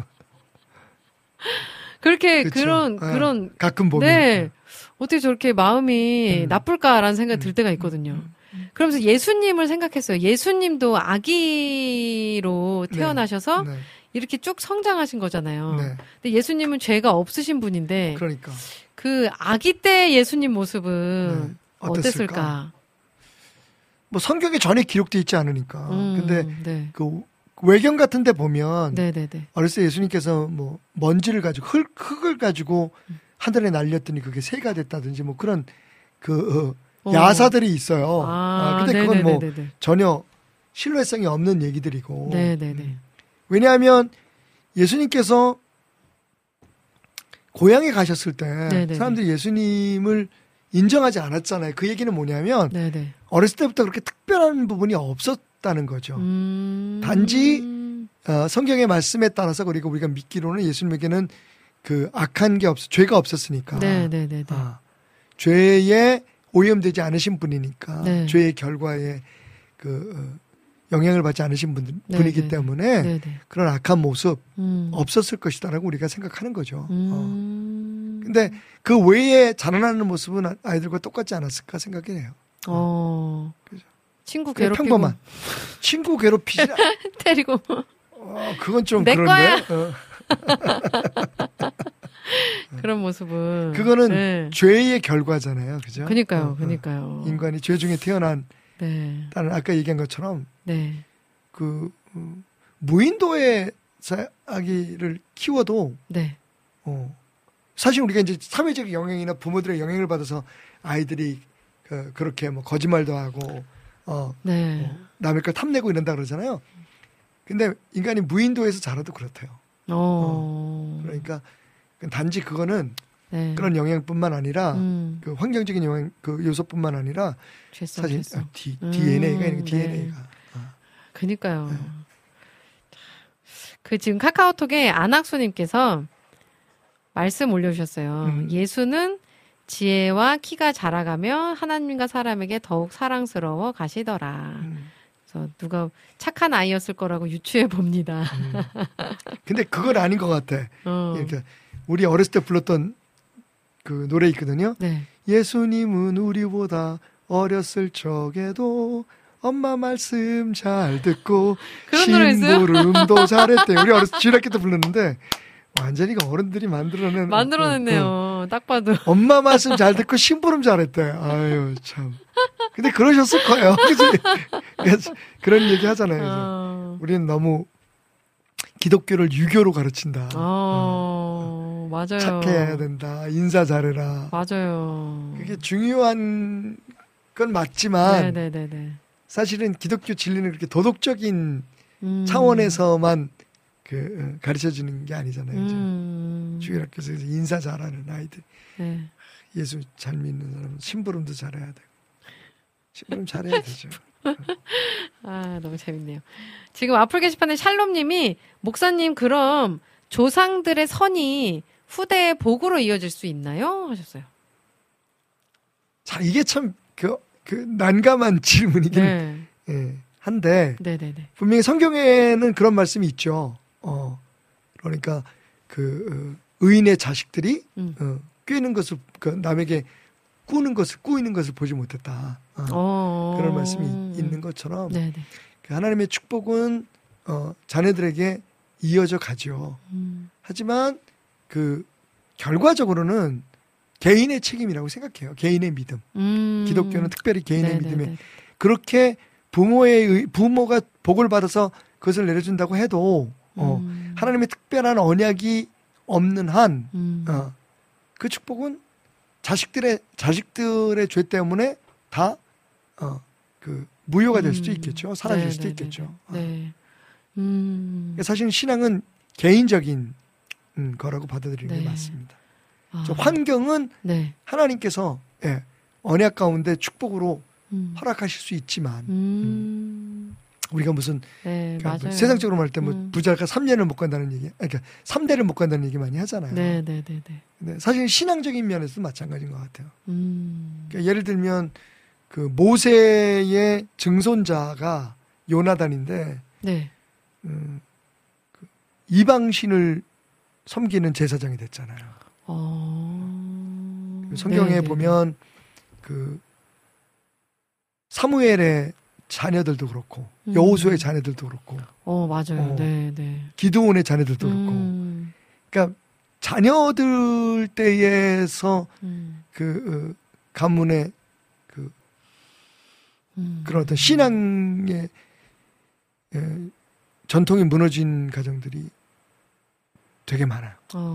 그렇게 그쵸. 그런 가끔 보면 어떻게 저렇게 마음이 나쁠까라는 생각이 들 때가 있거든요. 그러면서 예수님을 생각했어요. 예수님도 아기로 태어나셔서 이렇게 쭉 성장하신 거잖아요. 근데 예수님은 죄가 없으신 분인데 그러니까 그 아기 때 예수님 모습은 어땠을까? 뭐 성경에 전혀 기록되어 있지 않으니까. 근데 그 외경 같은 데 보면 어렸을 때 예수님께서 뭐 먼지를 가지고 흙을 가지고 하늘에 날렸더니 그게 새가 됐다든지 뭐 그런 그 야사들이 있어요. 근데 그건 뭐 전혀 신뢰성이 없는 얘기들이고. 왜냐하면 예수님께서 고향에 가셨을 때 사람들이 예수님을 인정하지 않았잖아요. 그 얘기는 뭐냐면 네네. 어렸을 때부터 그렇게 특별한 부분이 없었다는 거죠. 단지 성경의 말씀에 따라서 그리고 우리가 믿기로는 예수님에게는 그 악한 게 죄가 없었으니까. 네네네. 죄에 오염되지 않으신 분이니까 네. 죄의 결과에 그 영향을 받지 않으신 분이기 때문에 네네. 그런 악한 모습 없었을 것이다라고 우리가 생각하는 거죠. 근데 그 외에 자라나는 모습은 아이들과 똑같지 않았을까 생각해요. 그죠. 친구 괴롭히고 평범한 친구 괴롭히지 때리고 그건 좀 내 그런데 그런 모습은 그거는 네. 죄의 결과잖아요, 그죠? 그니까요. 인간이 죄 중에 태어난 네. 나는 아까 얘기한 것처럼 네. 그 무인도에 아기를 키워도 네. 사실 우리가 이제 사회적 영향이나 부모들의 영향을 받아서 아이들이 그렇게 뭐 거짓말도 하고 네. 남의 걸 탐내고 이런다 그러잖아요. 근데 인간이 무인도에서 자라도 그렇대요. 그러니까 단지 그거는 네. 그런 영향뿐만 아니라 그 환경적인 영향 그 요소뿐만 아니라 사실 DNA가 있는 DNA가. 그니까요. 네. 그 지금 카카오톡에 안학수님께서 말씀 올려주셨어요. 예수는 지혜와 키가 자라가며 하나님과 사람에게 더욱 사랑스러워 가시더라. 그래서 누가 착한 아이였을 거라고 유추해 봅니다. 근데 그건 아닌 것 같아. 그러니까 우리 어렸을 때 불렀던 그 노래 있거든요. 네. 예수님은 우리보다 어렸을 적에도 엄마 말씀 잘 듣고 심부름도 잘했대요. 우리 어렸을 때 주일학교 때 불렀는데 완전히 어른들이 만들어냈네요. 딱 봐도 엄마 말씀 잘 듣고 심부름 잘했대. 아유 참. 근데 그러셨을 거예요. 그치? 그런 얘기 하잖아요. 그래서 우리는 너무 기독교를 유교로 가르친다. 맞아요. 착해야 된다. 인사 잘해라. 맞아요. 그게 중요한 건 맞지만 네네네. 사실은 기독교 진리는 그렇게 도덕적인 차원에서만 가르쳐주는 게 아니잖아요. 주일학교에서 인사 잘하는 아이들, 네. 예수 잘 믿는 사람은 심부름도 잘해야 되고 심부름 잘해야 되죠. 너무 재밌네요. 지금 와플 게시판에 샬롬님이 목사님 그럼 조상들의 선이 후대의 복으로 이어질 수 있나요? 하셨어요. 자, 이게 참 난감한 질문이긴 한데 네네네. 분명히 성경에는 그런 말씀이 있죠. 그러니까 의인의 자식들이 꿰는 것을 남에게 꾸이는 것을 보지 못했다. 그런 말씀이 있는 것처럼 하나님의 축복은 자녀들에게 이어져 가죠. 하지만 결과적으로는 개인의 책임이라고 생각해요. 개인의 믿음. 기독교는 특별히 개인의 믿음에 그렇게 부모가 복을 받아서 그것을 내려준다고 해도 하나님의 특별한 언약이 없는 한 그 축복은 자식들의 죄 때문에 다 무효가 될 수도 있겠죠. 사라질 수도 있겠죠. 사실은 신앙은 개인적인 거라고 받아들이는 게 맞습니다. 환경은 하나님께서 언약 가운데 축복으로 허락하실 수 있지만 우리가 무슨 세상적으로 말할 때 뭐 부자가 3년을 못 간다는 얘기, 그러니까 3대를 못 간다는 얘기 많이 하잖아요. 네, 사실 신앙적인 면에서도 마찬가지인 것 같아요. 그러니까 예를 들면 모세의 증손자가 요나단인데 이방신을 섬기는 제사장이 됐잖아요. 성경에 보면 사무엘의 자녀들도 그렇고 여호수아의 자녀들도 그렇고 맞아요. 기드온의 자녀들도 그렇고 그러니까 자녀들 때에서 가문의 그런 어떤 신앙의 전통이 무너진 가정들이 되게 많아요.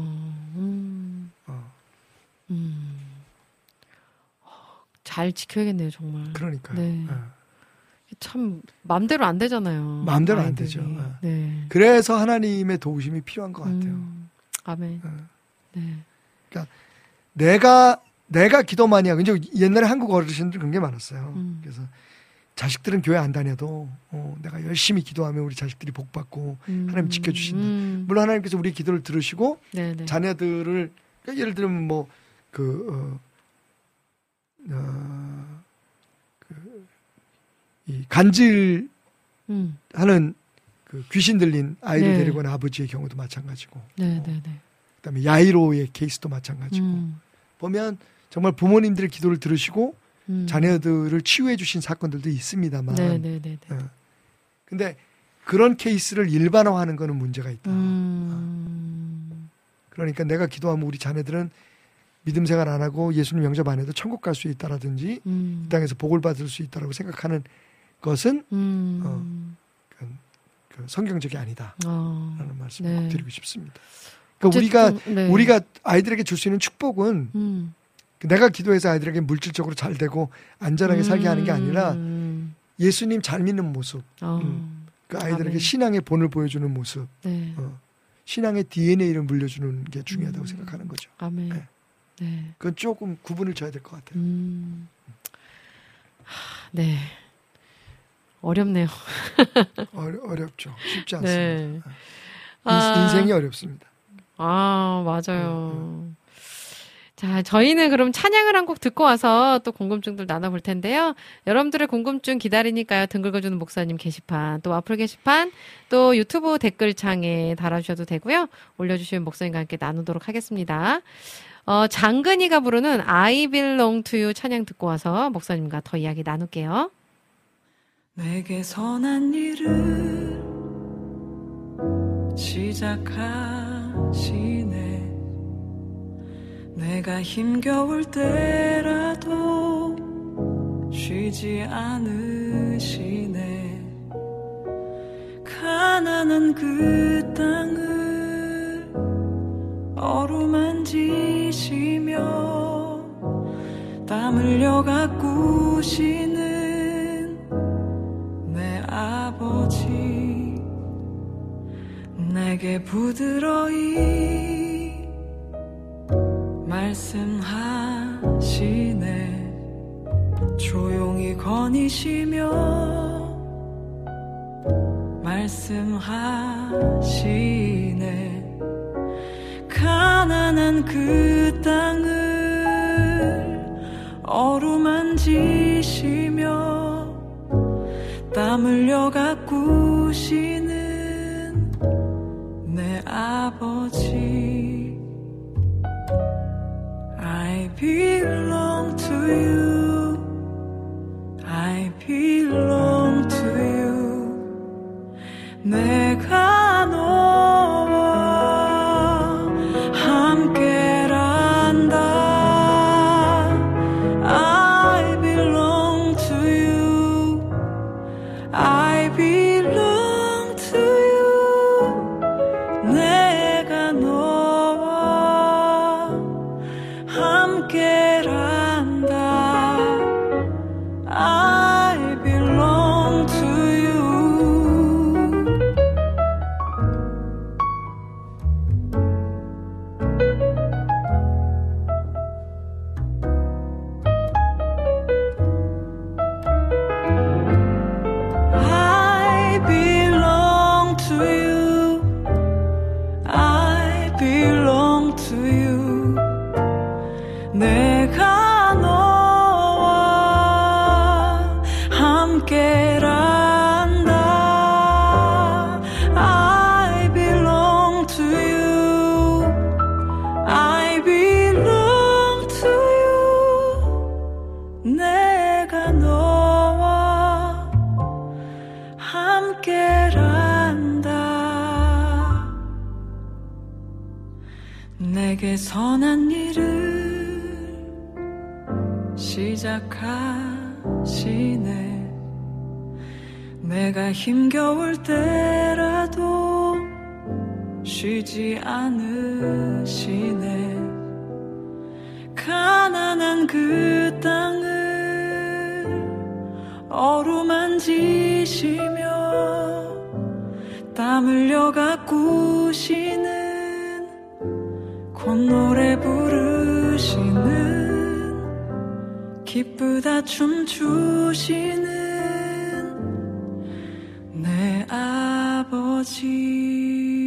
잘 지켜야겠네요, 정말. 그러니까요. 참 마음대로 안 되잖아요. 마음대로 안 되죠. 그래서 하나님의 도우심이 필요한 것 같아요. 아멘. 그러니까 내가 내가 기도 많이 하고 이제 옛날에 한국 어르신들 그런 게 많았어요. 그래서 자식들은 교회 안 다녀도 내가 열심히 기도하면 우리 자식들이 복 받고 하나님 지켜주신다. 물론 하나님께서 우리 기도를 들으시고 네네. 자녀들을 그러니까 예를 들면 뭐 이 간질하는 그 귀신 들린 아이를 데리고 온 아버지의 경우도 마찬가지고, 그다음에 야이로의 케이스도 마찬가지고 보면 정말 부모님들의 기도를 들으시고 자녀들을 치유해 주신 사건들도 있습니다만, 근데 그런 케이스를 일반화하는 거는 문제가 있다. 그러니까 내가 기도하면 우리 자녀들은 믿음 생활 안 하고 예수님 영접 안 해도 천국 갈 수 있다라든지 이 땅에서 복을 받을 수 있다라고 생각하는 것은 그 성경적이 아니다라는 말씀을 드리고 싶습니다. 그러니까 우리가 아이들에게 줄 수 있는 축복은 내가 기도해서 아이들에게 물질적으로 잘 되고 안전하게 살게 하는 게 아니라 예수님 잘 믿는 모습, 그 아이들에게 신앙의 본을 보여주는 모습, 신앙의 DNA를 물려주는 게 중요하다고 생각하는 거죠. 아멘. 그건 조금 구분을 져야 될 것 같아요. 네. 어렵네요. 어렵죠. 쉽지 않습니다. 인생이 어렵습니다. 맞아요. 자, 저희는 그럼 찬양을 한 곡 듣고 와서 또 궁금증들 나눠볼 텐데요. 여러분들의 궁금증 기다리니까요. 등 긁어주는 목사님 게시판, 또 와플 게시판, 또 유튜브 댓글창에 달아주셔도 되고요. 올려주시면 목사님과 함께 나누도록 하겠습니다. 장근이가 부르는 I belong to you 찬양 듣고 와서 목사님과 더 이야기 나눌게요. 내게 선한 일을 시작하시네. 내가 힘겨울 때라도 쉬지 않으시네. 가난한 그 땅을 어루만지시며 땀 흘려 가꾸시는 내 아버지, 내게 부드러이 말씀하시네. 조용히 거니시며 말씀하시네. 가난한 그 땅을 어루만지시며 땀 흘려 가꾸시는 내 아버지. I belong to you. I belong to you. 내가 너와 함께란다. I belong to you. I belong to you. 내가 너와 함께란다. I belong to you. I belong to you. I belong to you. 내가 너와 함께란다. I belong to you. I belong to you. 내가 너와 함께란다. 내게 선한 일을 시작하시네. 내가 힘겨울 때라도 쉬지 않으시네. 가난한 그 땅을 어루만지시며 땀 흘려 가꾸시는 곧 노래 부르시는 기쁘다 춤추시는 내 아버지.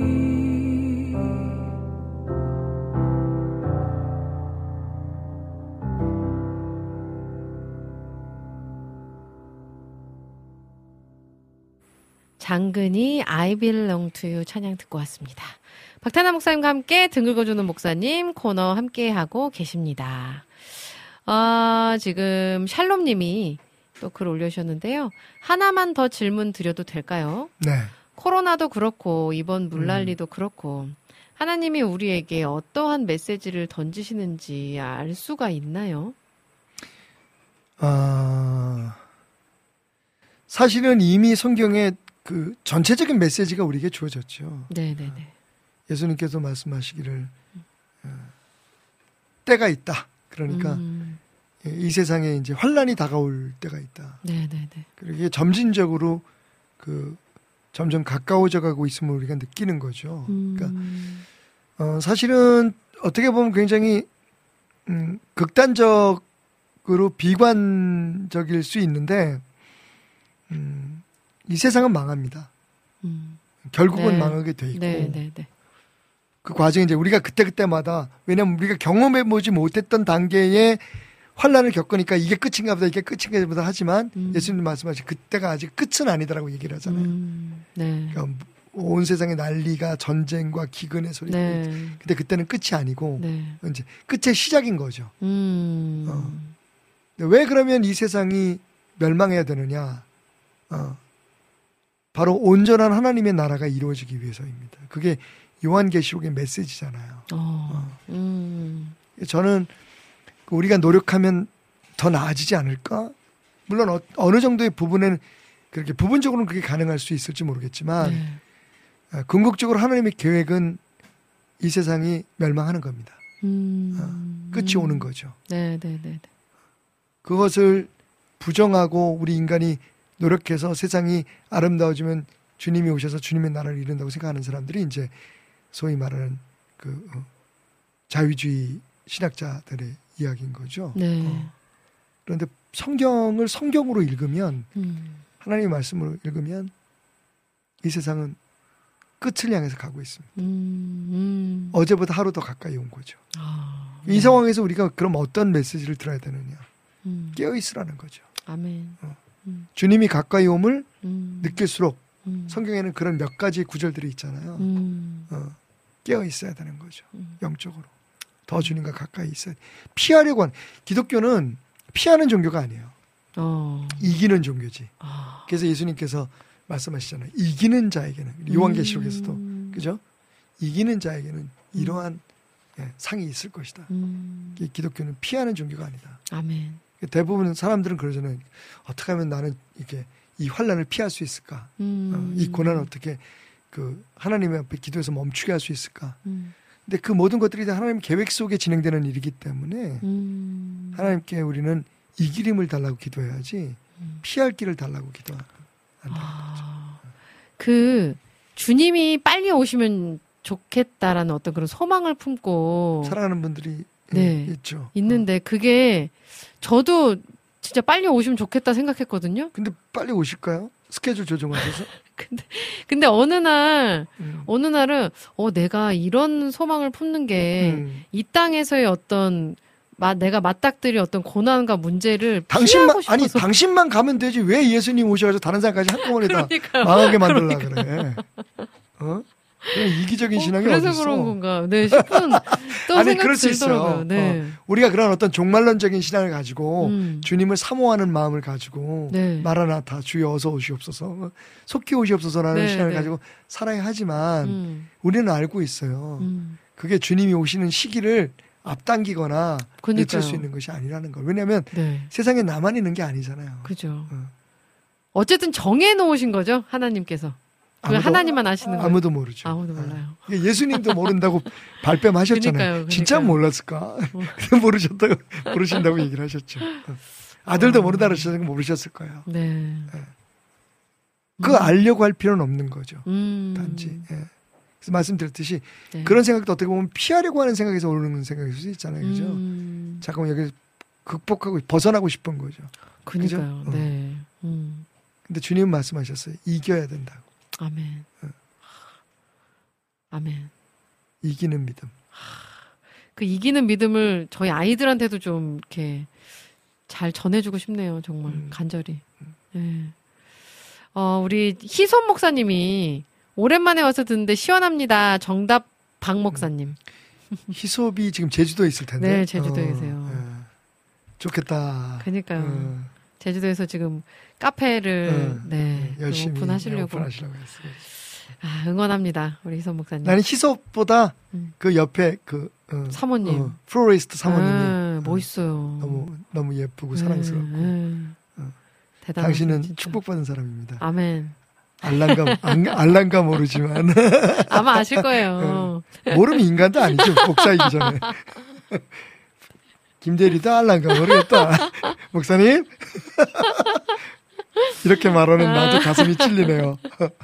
장근이 I belong to you 찬양 듣고 왔습니다. 박태남 목사님과 함께 등 긁어주는 목사님 코너 함께하고 계십니다. 지금 샬롬님이 또 글 올려주셨는데요. 하나만 더 질문 드려도 될까요? 네. 코로나도 그렇고 이번 물난리도 그렇고 하나님이 우리에게 어떠한 메시지를 던지시는지 알 수가 있나요? 사실은 이미 성경에 그 전체적인 메시지가 우리에게 주어졌죠. 네네네. 예수님께서 말씀하시기를 때가 있다. 그러니까 이 세상에 이제 환란이 다가올 때가 있다. 네네네. 그리고 이게 점진적으로 그 점점 가까워져 가고 있음을 우리가 느끼는 거죠. 그러니까 사실은 어떻게 보면 굉장히 극단적으로 비관적일 수 있는데 이 세상은 망합니다. 결국은 네. 망하게 돼 있고 네네네. 그 과정이 이제 우리가 그때마다 왜냐하면 우리가 경험해보지 못했던 단계의 환란을 겪으니까 이게 끝인가 보다 하지만 예수님 말씀하신 그때가 아직 끝은 아니다라고 얘기를 하잖아요. 네. 그러니까 온 세상의 난리가 전쟁과 기근의 소리가 네. 근데 그때는 끝이 아니고 네. 이제 끝의 시작인 거죠. 왜 그러면 이 세상이 멸망해야 되느냐? 바로 온전한 하나님의 나라가 이루어지기 위해서입니다. 그게 요한계시록의 메시지잖아요. 저는 우리가 노력하면 더 나아지지 않을까? 물론 어느 정도의 부분에는 그렇게 부분적으로는 그게 가능할 수 있을지 모르겠지만 네. 궁극적으로 하나님의 계획은 이 세상이 멸망하는 겁니다. 끝이 오는 거죠. 네네네. 그것을 부정하고 우리 인간이 노력해서 세상이 아름다워지면 주님이 오셔서 주님의 나라를 이룬다고 생각하는 사람들이 이제 소위 말하는 그 자유주의 신학자들의 이야기인 거죠. 네. 그런데 성경을 성경으로 읽으면 하나님의 말씀으로 읽으면 이 세상은 끝을 향해서 가고 있습니다. 어제보다 하루 더 가까이 온 거죠. 이 상황에서 우리가 그럼 어떤 메시지를 들어야 되느냐. 깨어있으라는 거죠. 아멘. 주님이 가까이 옴을 느낄수록 성경에는 그런 몇 가지 구절들이 있잖아요. 깨어있어야 되는 거죠. 영적으로. 더 주님과 가까이 있어야 돼. 피하려고 하는 기독교는 피하는 종교가 아니에요. 이기는 종교지. 그래서 예수님께서 말씀하시잖아요. 이기는 자에게는 요한계시록에서도 그죠? 이기는 자에게는 이러한 상이 있을 것이다. 기독교는 피하는 종교가 아니다. 아멘. 대부분 사람들은 그러잖아요. 어떻게 하면 나는 이렇게 이 환란을 피할 수 있을까? 이 고난을 어떻게 그 하나님 앞에 기도해서 멈추게 할 수 있을까? 근데 그 모든 것들이 다 하나님 계획 속에 진행되는 일이기 때문에 하나님께 우리는 이길 힘을 달라고 기도해야지 피할 길을 달라고 기도 안 되는 거죠. 그 주님이 빨리 오시면 좋겠다라는 어떤 그런 소망을 품고 사랑하는 분들이 네, 있죠. 있는데 그게 저도 진짜 빨리 오시면 좋겠다 생각했거든요. 근데 빨리 오실까요? 스케줄 조정하셔서? 근데 어느 날은 내가 이런 소망을 품는 게 이 땅에서의 어떤 내가 맞닥뜨릴 어떤 고난과 문제를 피하고 싶어서. 아니 당신만 가면 되지 왜 예수님 오셔가지고 다른 사람까지 한꺼번에 다 망하게 만들려고 그래. 그냥 이기적인 신앙이 어딨어. 그래서 그런 건가. 네, 싶은 또 아니, 생각 그럴 수 들더라고요. 있어요. 네. 우리가 그런 어떤 종말론적인 신앙을 가지고 주님을 사모하는 마음을 가지고 네. 마라나타 주여 어서 오시옵소서 속히 오시옵소서라는 신앙을 가지고 살아야 하지만 우리는 알고 있어요. 그게 주님이 오시는 시기를 앞당기거나 늦출 수 있는 것이 아니라는 걸. 왜냐하면 세상에 나만 있는 게 아니잖아요. 그죠. 어쨌든 정해놓으신 거죠. 하나님께서. 하나님만 아시는 거예요. 아무도 모르죠. 아무도 몰라요. 예수님도 모른다고 발뺌하셨잖아요. 그러니까요. 진짜 몰랐을까? 모르신다고 얘기를 하셨죠. 아들도 모른다고 모르셨을 거예요. 네. 그거 알려고 할 필요는 없는 거죠. 단지. 그래서 말씀드렸듯이 그런 생각도 어떻게 보면 피하려고 하는 생각에서 오르는 생각일 수 있잖아요. 그죠? 잠깐만 여기 극복하고 벗어나고 싶은 거죠. 그러니까요. 네. 근데 주님은 말씀하셨어요. 이겨야 된다고. 아멘. 아멘. 이기는 믿음. 그 이기는 믿음을 저희 아이들한테도 좀 이렇게 잘 전해주고 싶네요. 정말 간절히. 네. 우리 희손 목사님이 오랜만에 와서 듣는데 시원합니다. 정답 박 목사님. 희sob이 지금 제주도에 있을 텐데. 네, 제주도에 계세요. 좋겠다. 그러니까요. 제주도에서 지금 카페를 열심히 오픈하시려고 했어요. 응원합니다. 우리 희손 목사님. 나는 희sob보다 그 옆에 그 사모님, 플로리스트 사모님이 멋있어요. 너무 예쁘고 사랑스럽고. 대단하다. 당신은 진짜. 축복받은 사람입니다. 아멘. 알란가 모르지만 아마 아실 거예요. 모르면 인간도 아니죠. 목사이기 전에. 김대리도 알란가 모르겠다. 목사님 이렇게 말하는 나도 가슴이 찔리네요.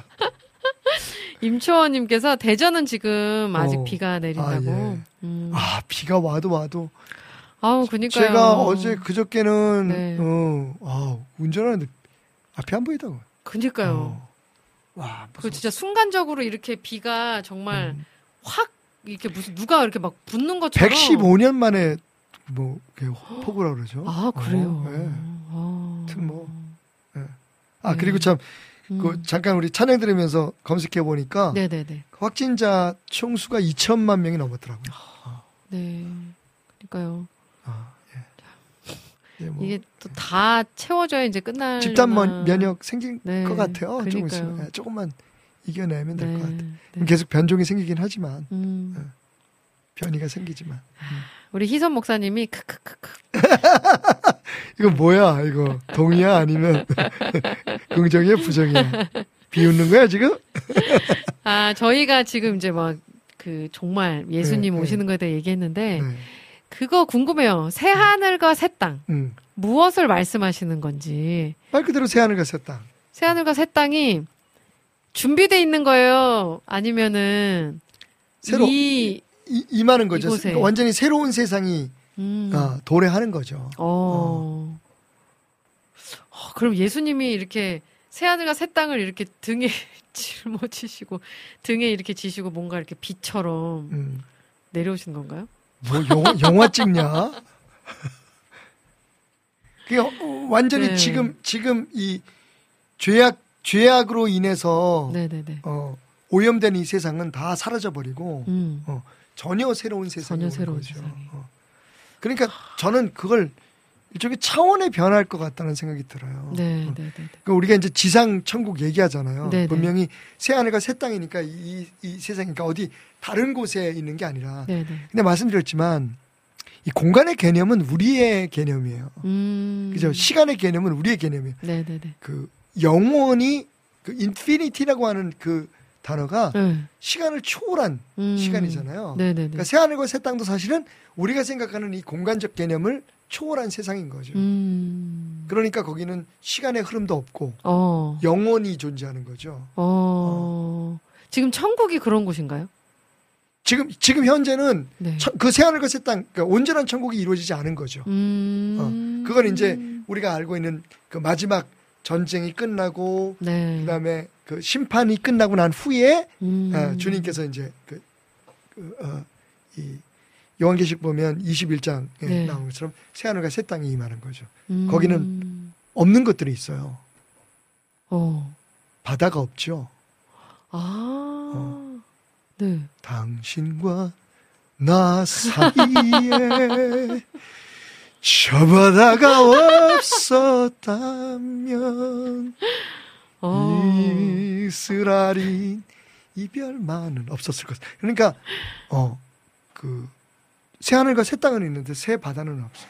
임초원님께서 대전은 지금 아직 비가 내린다고. 비가 와도. 아우, 그니까요. 제가 어제 그저께는 운전하는데 앞이 안 보이다고. 그니까요. 와, 그 진짜 순간적으로 이렇게 비가 정말 확 이렇게 무슨 누가 이렇게 막 붙는 것처럼. 115년 만에 뭐 폭우라 그러죠. 아, 그래요. 그리고 참 잠깐 우리 찬양 들으면서 검색해 보니까 네네네. 확진자 총수가 2천만 명이 넘었더라고요. 네, 그러니까요. 뭐. 이게 또 다 채워져야 이제 끝날. 집단 면역 생긴 것 같아요. 그러니까요. 조금만 이겨내면 될 것 같아요. 네. 계속 변종이 생기긴 하지만 변이가 생기지만. 우리 희선 목사님이 크크크크. 이거 뭐야? 이거 동의야 아니면 긍정이야 부정이야? 비웃는 거야 지금? 저희가 지금 이제 막 그 정말 예수님 오시는 거에 대해 얘기했는데 그거 궁금해요. 새 하늘과 새 땅 무엇을 말씀하시는 건지. 말 그대로 새 하늘과 새 땅. 새 하늘과 새 땅이 준비돼 있는 거예요? 아니면은 새로 임하는 거죠. 이곳에. 완전히 새로운 세상이 도래하는 거죠. 그럼 예수님이 이렇게 새 하늘과 새 땅을 이렇게 등에 짊어지시고 등에 이렇게 지시고 뭔가 이렇게 비처럼 내려오신 건가요? 뭐 영화 찍냐? 그게 완전히 지금 이 죄악으로 인해서 오염된 이 세상은 다 사라져 버리고 전혀 새로운 세상이 오는 거죠. 그러니까 저는 그걸 일종의 차원의 변화일 것 같다는 생각이 들어요. 그러니까 우리가 이제 지상 천국 얘기하잖아요. 분명히 새 하늘과 새 땅이니까 이 세상이니까 어디 다른 곳에 있는 게 아니라. 근데 말씀드렸지만 이 공간의 개념은 우리의 개념이에요. 그죠? 시간의 개념은 우리의 개념이에요. 그 영원히 그 인피니티라고 하는 그 단어가 시간을 초월한 시간이잖아요. 그러니까 새 하늘과 새 땅도 사실은 우리가 생각하는 이 공간적 개념을 초월한 세상인 거죠. 그러니까 거기는 시간의 흐름도 없고 영원히 존재하는 거죠. 지금 천국이 그런 곳인가요? 지금 현재는 그 새 하늘과 새 땅, 그러니까 온전한 천국이 이루어지지 않은 거죠. 그건 이제 우리가 알고 있는 그 마지막 전쟁이 끝나고 그다음에 그 심판이 끝나고 난 후에 주님께서 이제 이 요한계시록 보면 21장에 나온 것처럼 새 하늘과 새 땅이 임하는 거죠. 거기는 없는 것들이 있어요. 바다가 없죠. 당신과 나 사이에 저 바다가 없었다면 이스라엘인 이별만은 없었을 것. 그러니까 그 새 하늘과 새 땅은 있는데 새 바다는 없어요.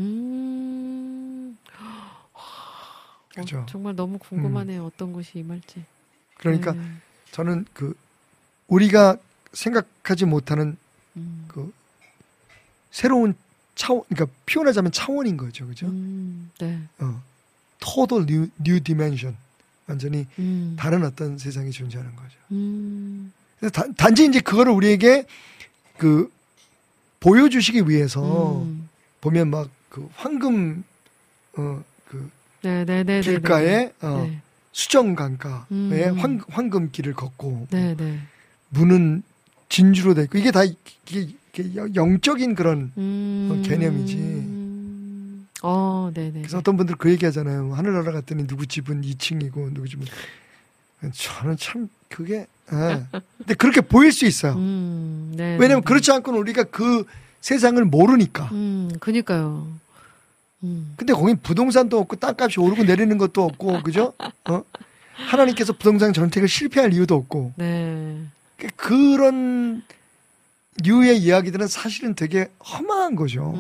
그렇죠. 정말 너무 궁금하네요. 어떤 곳이 임할지. 그러니까 저는 그 우리가 생각하지 못하는 그 새로운 차원, 그러니까 표현하자면 차원인 거죠, 그죠? total new dimension, 완전히 다른 어떤 세상이 존재하는 거죠. 그래서 단지 이제 그거를 우리에게 그 보여주시기 위해서 보면 막 그 황금 네네네 길가에 네. 수정 강가에 황금길을 걷고 네네. 문은 진주로 돼 있고 이게 다 이게 영적인 그런 개념이지. 네네. 그래서 어떤 분들 그 얘기하잖아요. 하늘나라 갔더니 누구 집은 2층이고 누구 집은 저는 참 그게 근데 그렇게 보일 수 있어요. 왜냐하면 그렇지 않고는 우리가 그 세상을 모르니까. 그니까요. 근데 거긴 부동산도 없고 땅값이 오르고 내리는 것도 없고 그죠? 하나님께서 부동산 정책을 실패할 이유도 없고. 네. 그런 류의 이야기들은 사실은 되게 험한 거죠.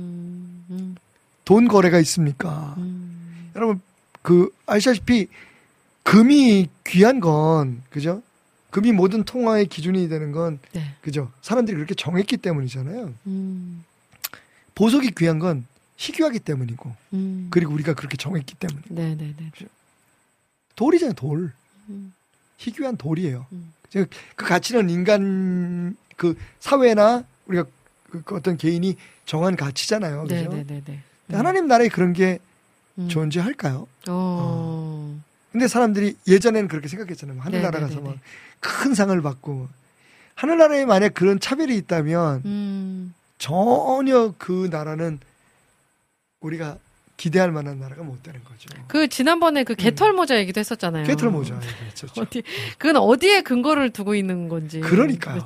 돈 거래가 있습니까? 여러분 아시다시피 금이 귀한 건 그죠? 금이 모든 통화의 기준이 되는 건 네. 그죠? 사람들이 그렇게 정했기 때문이잖아요. 보석이 귀한 건 희귀하기 때문이고 그리고 우리가 그렇게 정했기 때문이고. 네네네. 돌이잖아요, 돌. 희귀한 돌이에요. 그 가치는 인간 그 사회나 우리가 그 어떤 개인이 정한 가치잖아요. 그죠? 네네네. 하나님 나라에 그런 게 존재할까요? 근데 사람들이 예전에는 그렇게 생각했잖아요. 하늘나라 가서 막 큰 상을 받고 하늘나라에 만약 그런 차별이 있다면 전혀 그 나라는 우리가 기대할 만한 나라가 못 되는 거죠. 그 지난번에 그 개털 모자 얘기도 했었잖아요. 개털 모자 얘기했었죠. 그건 어디에 근거를 두고 있는 건지. 그러니까요.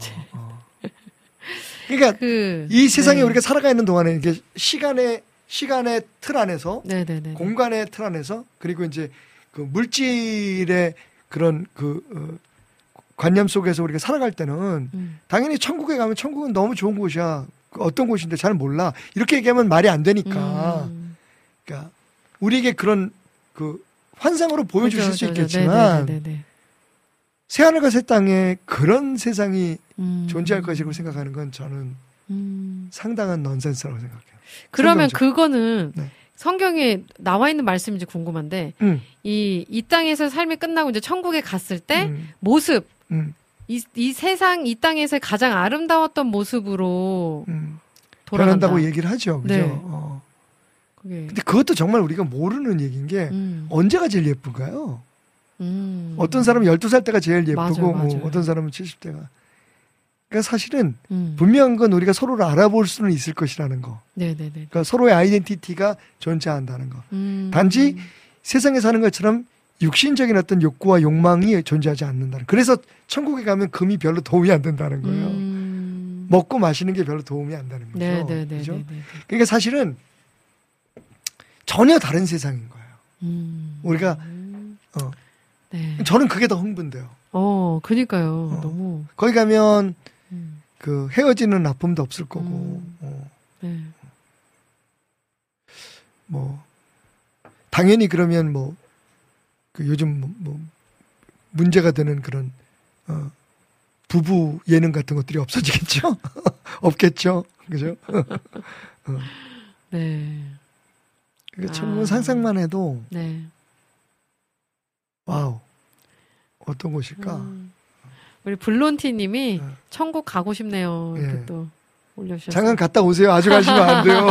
그러니까 이 세상에 우리가 살아가 있는 동안에 이게 시간의 틀 안에서, 네네네. 공간의 틀 안에서, 그리고 이제 그 물질의 그런 관념 속에서 우리가 살아갈 때는 당연히 천국에 가면 천국은 너무 좋은 곳이야. 어떤 곳인데 잘 몰라. 이렇게 얘기하면 말이 안 되니까. 그러니까 우리에게 그런 그 환상으로 보여주실 수 있겠지만 새하늘과 새 땅에 그런 세상이 존재할 것이라고 생각하는 건 저는 상당한 넌센스라고 생각해요. 그러면 성경적. 그거는 네. 성경에 나와 있는 말씀인지 궁금한데 이 땅에서 삶이 끝나고 이제 천국에 갔을 때 모습 이 세상 이 땅에서 가장 아름다웠던 모습으로 돌아간다. 변한다고 얘기를 하죠. 그죠? 네. 근데 그것도 정말 우리가 모르는 얘기인 게 언제가 제일 예쁜가요? 어떤 사람은 12살 때가 제일 예쁘고 맞아요. 어떤 사람은 70대가. 그러니까 사실은 분명한 건 우리가 서로를 알아볼 수는 있을 것이라는 거. 네네네. 그러니까 서로의 아이덴티티가 존재한다는 거. 단지 세상에 사는 것처럼 육신적인 어떤 욕구와 욕망이 존재하지 않는다는. 그래서 천국에 가면 금이 별로 도움이 안 된다는 거예요. 먹고 마시는 게 별로 도움이 안 되는 거죠. 네네네. 그죠? 그러니까 사실은 전혀 다른 세상인 거예요. 우리가 네. 저는 그게 더 흥분돼요. 그니까요. 너무 거기 가면 그 헤어지는 아픔도 없을 거고. 네. 뭐 당연히 그러면 뭐 그 요즘 뭐 문제가 되는 그런 부부 예능 같은 것들이 없어지겠죠? 없겠죠? 그죠? 네. 그러니까 천국은 상상만 해도 네. 와우 어떤 곳일까? 우리 블론티님이 천국 가고 싶네요. 이렇게 예. 또 올려주셨어요. 잠깐 갔다 오세요. 아주 가시면 안 돼요.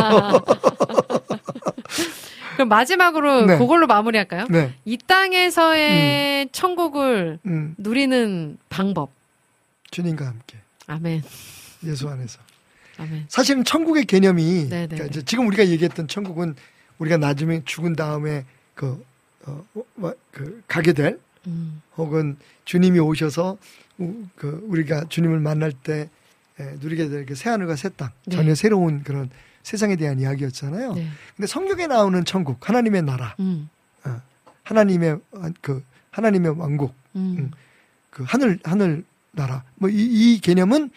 그럼 마지막으로 네. 그걸로 마무리할까요? 네. 이 땅에서의 천국을 누리는 방법. 주님과 함께 아멘. 예수 안에서. 아멘. 사실은 천국의 개념이 네네. 그러니까 이제 지금 우리가 얘기했던 천국은 우리가 나중에 죽은 다음에 그 가게 될 혹은 주님이 오셔서 우리가 주님을 만날 때 누리게 될 그 새하늘과 새 땅 전혀 새로운 그런 세상에 대한 이야기였잖아요. 네. 근데 성경에 나오는 천국, 하나님의 나라, 하나님의 왕국, 그 하늘 나라. 뭐 이 개념은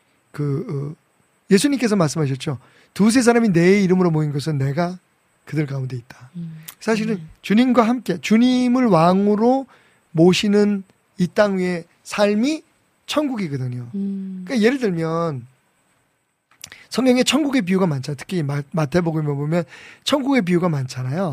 예수님께서 말씀하셨죠. 두세 사람이 내 이름으로 모인 것은 내가 그들 가운데 있다. 사실은 주님과 함께 주님을 왕으로 모시는 이 땅 위의 삶이 천국이거든요. 그러니까 예를 들면 성경에 천국의 비유가 많잖아요. 특히 마태복음에 보면 천국의 비유가 많잖아요.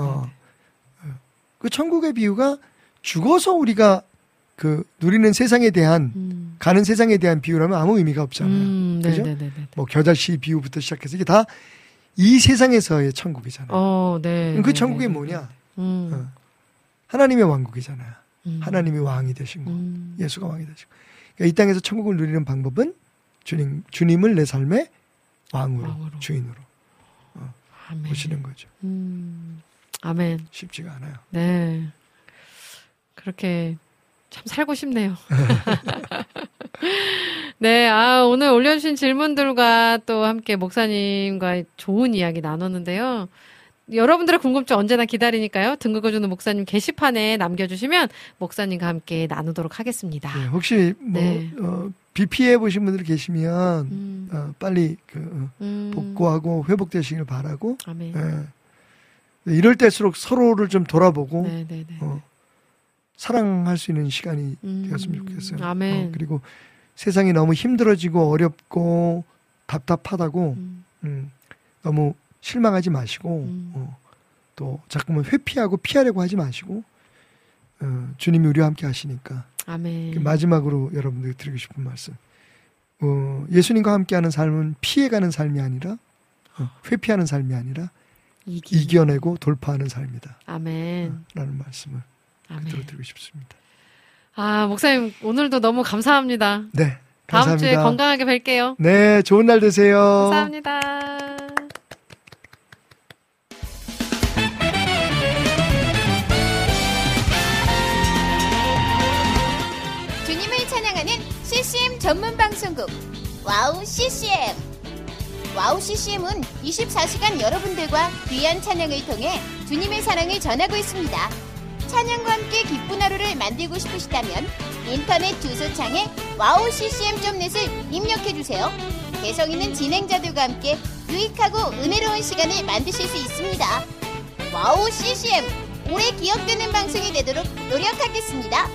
그 천국의 비유가 죽어서 우리가 누리는 세상에 대한 가는 세상에 대한 비유라면 아무 의미가 없잖아요. 그죠? 뭐 겨자씨 비유부터 시작해서 이게 다 이 세상에서의 천국이잖아요. 네. 그 천국이 뭐냐? 하나님의 왕국이잖아요. 하나님이 왕이 되신 거. 예수가 왕이 되신 거. 그러니까 이 땅에서 천국을 누리는 방법은 주님을 내 삶의 왕으로. 주인으로 보시는 거죠. 아멘. 쉽지가 않아요. 네. 그렇게 참 살고 싶네요. 네, 오늘 올려주신 질문들과 또 함께 목사님과 좋은 이야기 나눴는데요. 여러분들의 궁금증 언제나 기다리니까요. 등극어주는 목사님 게시판에 남겨주시면 목사님과 함께 나누도록 하겠습니다. 네, 혹시 비피해 보신 분들 계시면 빨리 복구하고 회복되시길 바라고. 아멘. 네, 이럴 때일수록 서로를 좀 돌아보고 사랑할 수 있는 시간이 되었으면 좋겠어요. 아멘. 그리고 세상이 너무 힘들어지고 어렵고 답답하다고 너무 실망하지 마시고 또 자꾸만 회피하고 피하려고 하지 마시고 주님이 우리와 함께 하시니까. 아멘. 마지막으로 여러분들에게 드리고 싶은 말씀. 예수님과 함께하는 삶은 피해가는 삶이 아니라 회피하는 삶이 아니라 이겨내고 돌파하는 삶이다. 아멘. 라는 말씀을 드리고 싶습니다. 목사님 오늘도 너무 감사합니다. 네, 감사합니다. 다음 주에 건강하게 뵐게요. 네, 좋은 날 되세요. 감사합니다. 주님을 찬양하는 CCM 전문 방송국 와우 CCM. 와우 CCM은 24시간 여러분들과 귀한 찬양을 통해 주님의 사랑을 전하고 있습니다. 찬양과 함께 기쁜 하루를 만들고 싶으시다면 인터넷 주소창에 wowccm.net을 입력해주세요. 개성 있는 진행자들과 함께 유익하고 은혜로운 시간을 만드실 수 있습니다. 와우 CCM, 오래 기억되는 방송이 되도록 노력하겠습니다.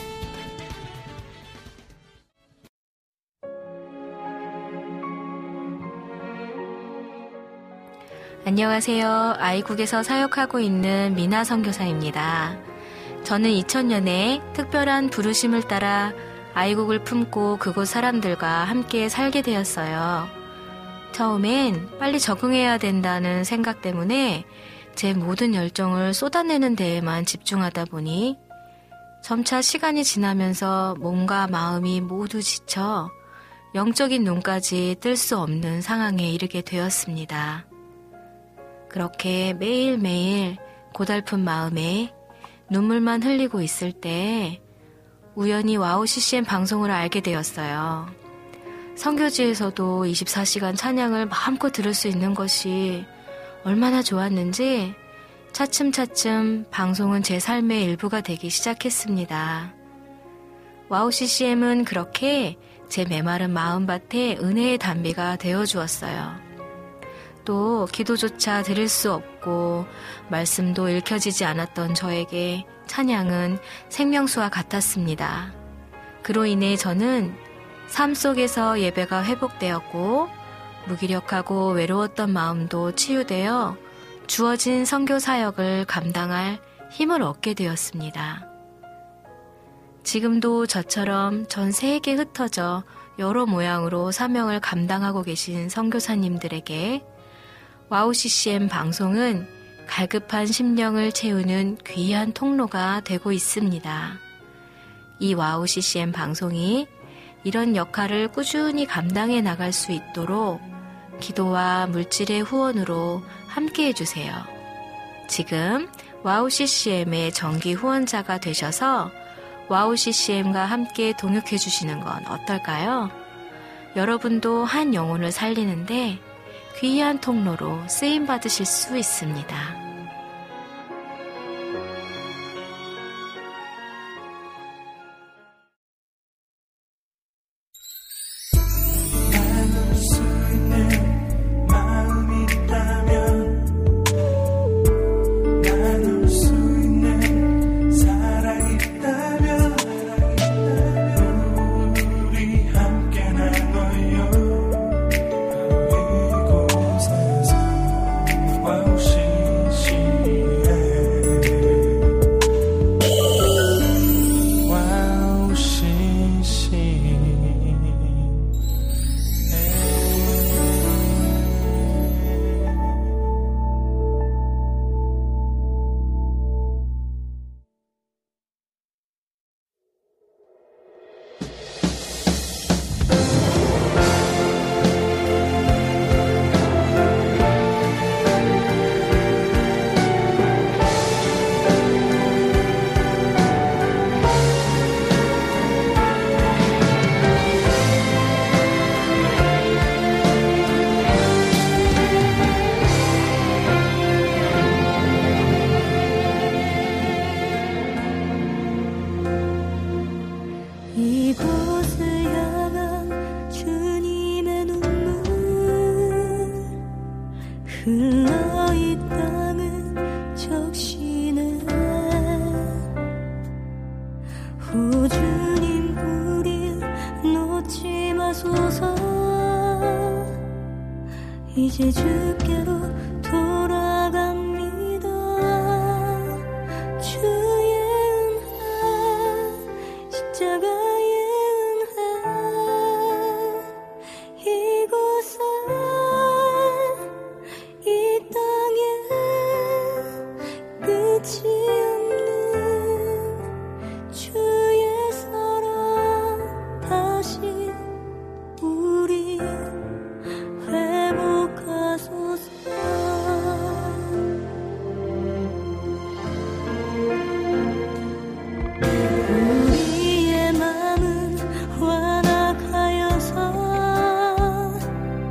안녕하세요. 아이국에서 사역하고 있는 미나 선교사입니다. 저는 2000년에 특별한 부르심을 따라 아이국을 품고 그곳 사람들과 함께 살게 되었어요. 처음엔 빨리 적응해야 된다는 생각 때문에 제 모든 열정을 쏟아내는 데에만 집중하다 보니 점차 시간이 지나면서 몸과 마음이 모두 지쳐 영적인 눈까지 뜰 수 없는 상황에 이르게 되었습니다. 그렇게 매일매일 고달픈 마음에 눈물만 흘리고 있을 때 우연히 와우 CCM 방송을 알게 되었어요. 선교지에서도 24시간 찬양을 마음껏 들을 수 있는 것이 얼마나 좋았는지 차츰차츰 방송은 제 삶의 일부가 되기 시작했습니다. 와우 CCM은 그렇게 제 메마른 마음밭에 은혜의 담비가 되어주었어요. 또 기도조차 드릴 수 없고 말씀도 읽혀지지 않았던 저에게 찬양은 생명수와 같았습니다. 그로 인해 저는 삶 속에서 예배가 회복되었고 무기력하고 외로웠던 마음도 치유되어 주어진 선교 사역을 감당할 힘을 얻게 되었습니다. 지금도 저처럼 전 세계에 흩어져 여러 모양으로 사명을 감당하고 계신 선교사님들에게 와우 CCM 방송은 갈급한 심령을 채우는 귀한 통로가 되고 있습니다. 이 와우 CCM 방송이 이런 역할을 꾸준히 감당해 나갈 수 있도록 기도와 물질의 후원으로 함께해 주세요. 지금 와우 CCM의 정기 후원자가 되셔서 와우 CCM과 함께 동역해 주시는 건 어떨까요? 여러분도 한 영혼을 살리는데 귀한 통로로 쓰임받으실 수 있습니다. Wow, 이곳을 향한 주님의 눈물 흘러 이 땅은 적시네. 오 주님 우릴 놓지 마소서. 이제 주께로 돌아갑니다. 주의 은혜 십자가의 은혜 이곳에 이 땅에 끝이 없는 주의 사랑 다시 우리 회복하소서. 우리의 마음은 완악하여서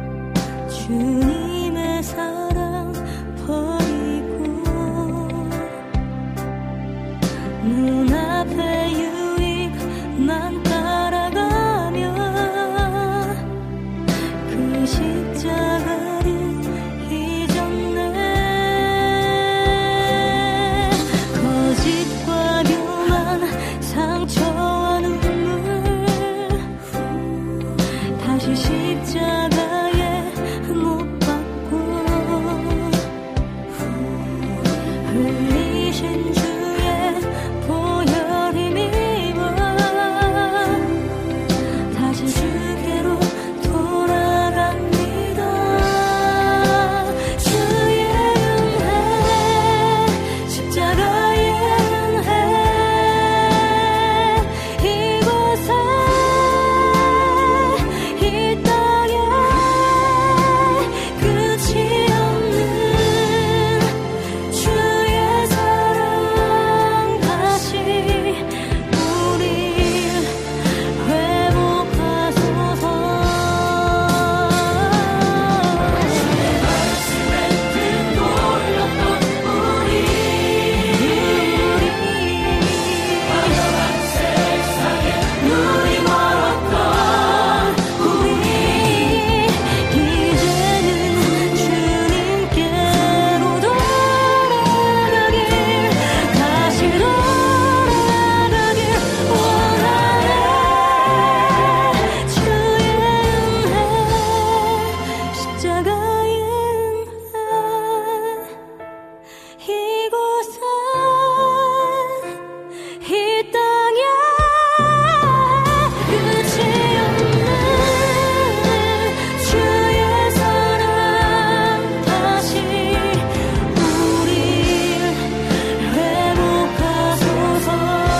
주님의 사랑 버리고 눈앞에 유익만 따라가며 그 십자가를 잊었네. 거짓과 교만 상처와 눈물 다시 십자가에 못 박고 흘리신 주의 보혈 힘입어 다시 주께로 돌아갑니다. 주의 은혜 십자가의 은혜 이곳에 이 땅에 끝이 없는 주의 사랑 다시 우릴 회복하소서. 눈이 멀었던 우리 이제는 주님께로 돌아가길 다시 돌아가길 원하네. 주의 은혜 십자가의 은혜 이곳에 이 땅에 끝이 없는 주의 사랑 다시 우릴 회복하소서.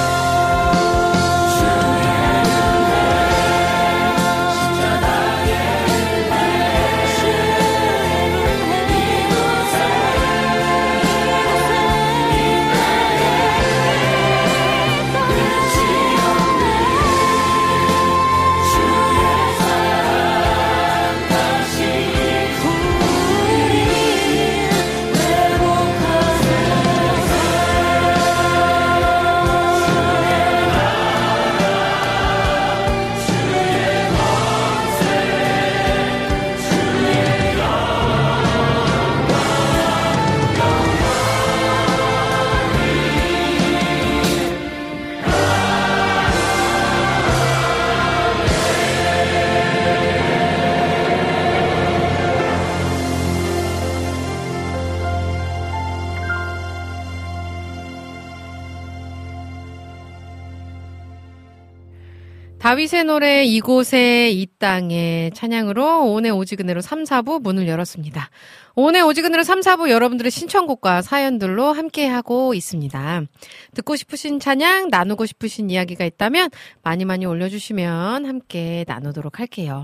다윗의 노래 이곳에 이 땅에 찬양으로 오늘 오지근해로 3, 4부 문을 열었습니다. 오늘 오지근해로 3, 4부 여러분들의 신청곡과 사연들로 함께하고 있습니다. 듣고 싶으신 찬양, 나누고 싶으신 이야기가 있다면 많이 많이 올려주시면 함께 나누도록 할게요.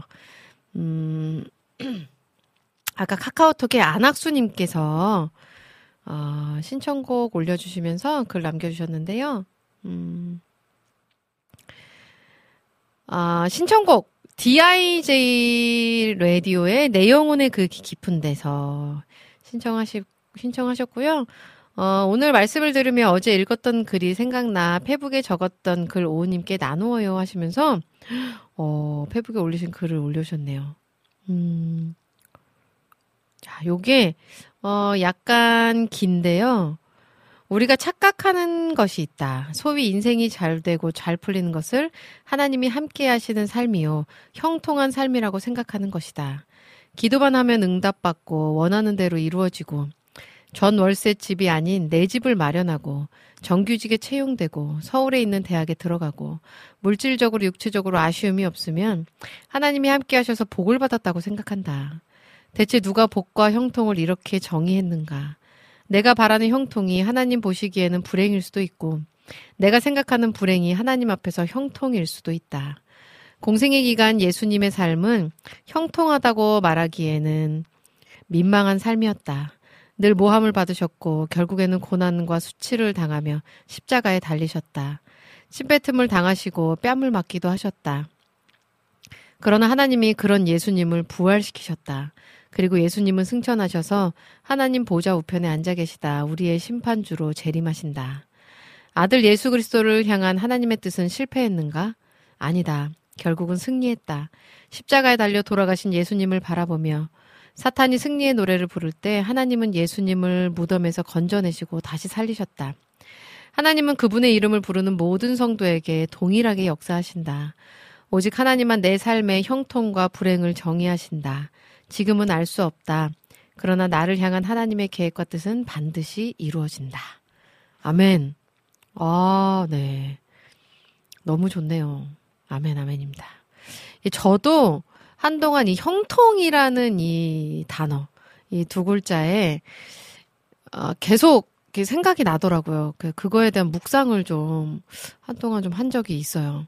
아까 카카오톡에 안학수님께서 신청곡 올려주시면서 글 남겨주셨는데요. 신청곡 DIJ 라디오의 내 영혼의 그 깊은 데서 신청하셨고요. 오늘 말씀을 들으며 어제 읽었던 글이 생각나 페북에 적었던 글 오우님께 나누어요 하시면서 페북에 올리신 글을 올려주셨네요. 자, 요게 약간 긴데요. 우리가 착각하는 것이 있다. 소위 인생이 잘 되고 잘 풀리는 것을 하나님이 함께 하시는 삶이요. 형통한 삶이라고 생각하는 것이다. 기도만 하면 응답받고 원하는 대로 이루어지고 전 월세 집이 아닌 내 집을 마련하고 정규직에 채용되고 서울에 있는 대학에 들어가고 물질적으로 육체적으로 아쉬움이 없으면 하나님이 함께 하셔서 복을 받았다고 생각한다. 대체 누가 복과 형통을 이렇게 정의했는가? 내가 바라는 형통이 하나님 보시기에는 불행일 수도 있고 내가 생각하는 불행이 하나님 앞에서 형통일 수도 있다. 공생의 기간 예수님의 삶은 형통하다고 말하기에는 민망한 삶이었다. 늘 모함을 받으셨고 결국에는 고난과 수치를 당하며 십자가에 달리셨다. 침뱉음을 당하시고 뺨을 맞기도 하셨다. 그러나 하나님이 그런 예수님을 부활시키셨다. 그리고 예수님은 승천하셔서 하나님 보좌 우편에 앉아 계시다. 우리의 심판주로 재림하신다. 아들 예수 그리스도를 향한 하나님의 뜻은 실패했는가? 아니다. 결국은 승리했다. 십자가에 달려 돌아가신 예수님을 바라보며 사탄이 승리의 노래를 부를 때 하나님은 예수님을 무덤에서 건져내시고 다시 살리셨다. 하나님은 그분의 이름을 부르는 모든 성도에게 동일하게 역사하신다. 오직 하나님만 내 삶의 형통과 불행을 정의하신다. 지금은 알 수 없다. 그러나 나를 향한 하나님의 계획과 뜻은 반드시 이루어진다. 아멘. 네. 너무 좋네요. 아멘, 아멘입니다. 저도 한동안 이 형통이라는 이 단어, 이 두 글자에 계속 생각이 나더라고요. 그거에 대한 묵상을 좀 한동안 좀 한 적이 있어요.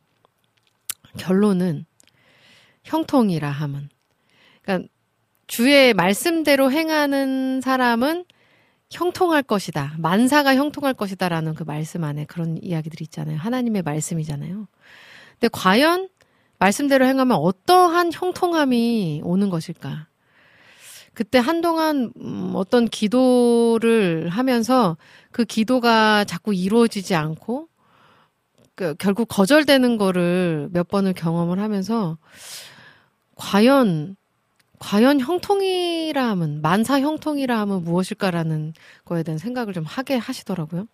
결론은 형통이라 함은, 그러니까 주의 말씀대로 행하는 사람은 형통할 것이다. 만사가 형통할 것이다라는 그 말씀 안에 그런 이야기들이 있잖아요. 하나님의 말씀이잖아요. 근데 과연 말씀대로 행하면 어떠한 형통함이 오는 것일까? 그때 한동안 어떤 기도를 하면서 그 기도가 자꾸 이루어지지 않고 결국 거절되는 거를 몇 번을 경험을 하면서 과연 형통이라 함은, 만사 형통이라 함은 무엇일까라는 거에 대한 생각을 좀 하게 하시더라고요.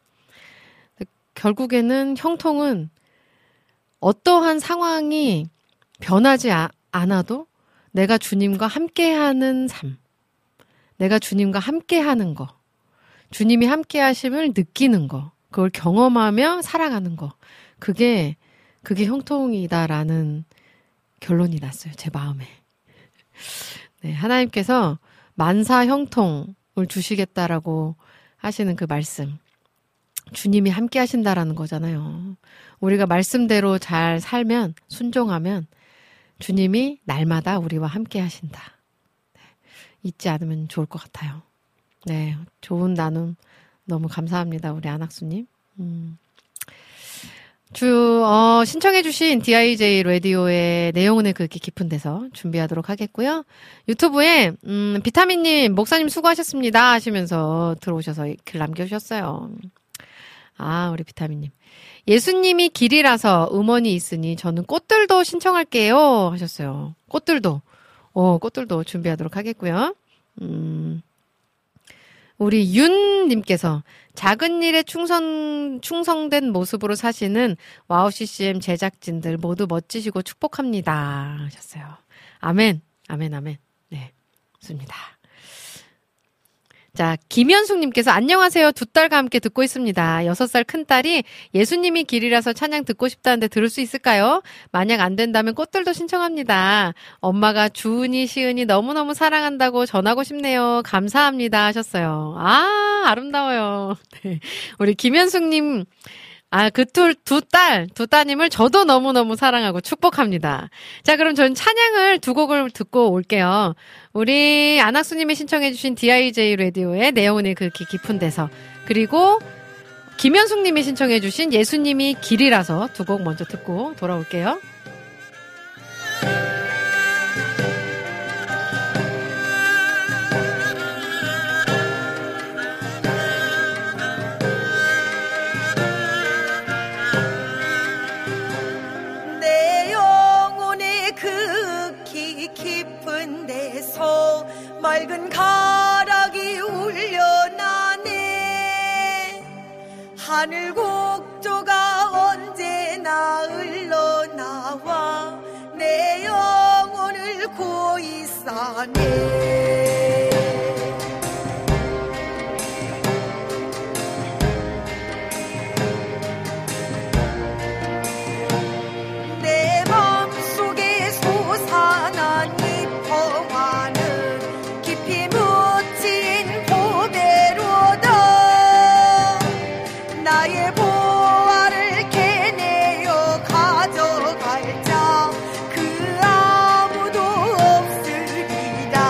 결국에는 형통은 어떠한 상황이 변하지 않아도 내가 주님과 함께하는 삶, 내가 주님과 함께하는 거, 주님이 함께하심을 느끼는 거, 그걸 경험하며 살아가는 거, 그게 형통이다라는 결론이 났어요. 제 마음에. 네, 하나님께서 만사 형통을 주시겠다라고 하시는 그 말씀, 주님이 함께 하신다라는 거잖아요. 우리가 말씀대로 잘 살면, 순종하면 주님이 날마다 우리와 함께 하신다. 네, 잊지 않으면 좋을 것 같아요. 네, 좋은 나눔 너무 감사합니다. 우리 안학수님. 신청해주신 DIJ 라디오의 내용은 그렇게 깊은 데서 준비하도록 하겠고요. 유튜브에, 비타민님, 목사님 수고하셨습니다 하시면서 들어오셔서 글 남겨주셨어요. 우리 비타민님. 예수님이 길이라서 음원이 있으니 저는 꽃들도 신청할게요 하셨어요. 꽃들도 준비하도록 하겠고요. 우리 윤님께서 작은 일에 충성된 모습으로 사시는 와우 CCM 제작진들 모두 멋지시고 축복합니다 하셨어요. 아멘, 아멘, 아멘. 네, 좋습니다. 자, 김현숙님께서 안녕하세요. 2딸과 함께 듣고 있습니다. 6살 큰딸이 예수님이 길이라서 찬양 듣고 싶다는데 들을 수 있을까요? 만약 안 된다면 꽃들도 신청합니다. 엄마가 주은이, 시은이 너무너무 사랑한다고 전하고 싶네요. 감사합니다 하셨어요. 아름다워요. 네. 우리 김현숙님, 두 따님을 저도 너무너무 사랑하고 축복합니다. 자, 그럼 저는 찬양을 2곡을 듣고 올게요. 우리 안학수님이 신청해주신 DIJ 라디오의 내용은 그렇게 깊은 데서, 그리고 김현숙님이 신청해주신 예수님이 길이라서 2곡 먼저 듣고 돌아올게요. 깊은 데서 맑은 가락이 울려나네. 하늘 곡조가 언제나 흘러나와 내 영혼을 고이 싸네. 내 맘속에 솟아난 이 평화는 깊이 묻힌 보배로다. 나의 보화를 캐내어 가져갈 자 그 아무도 없으리라.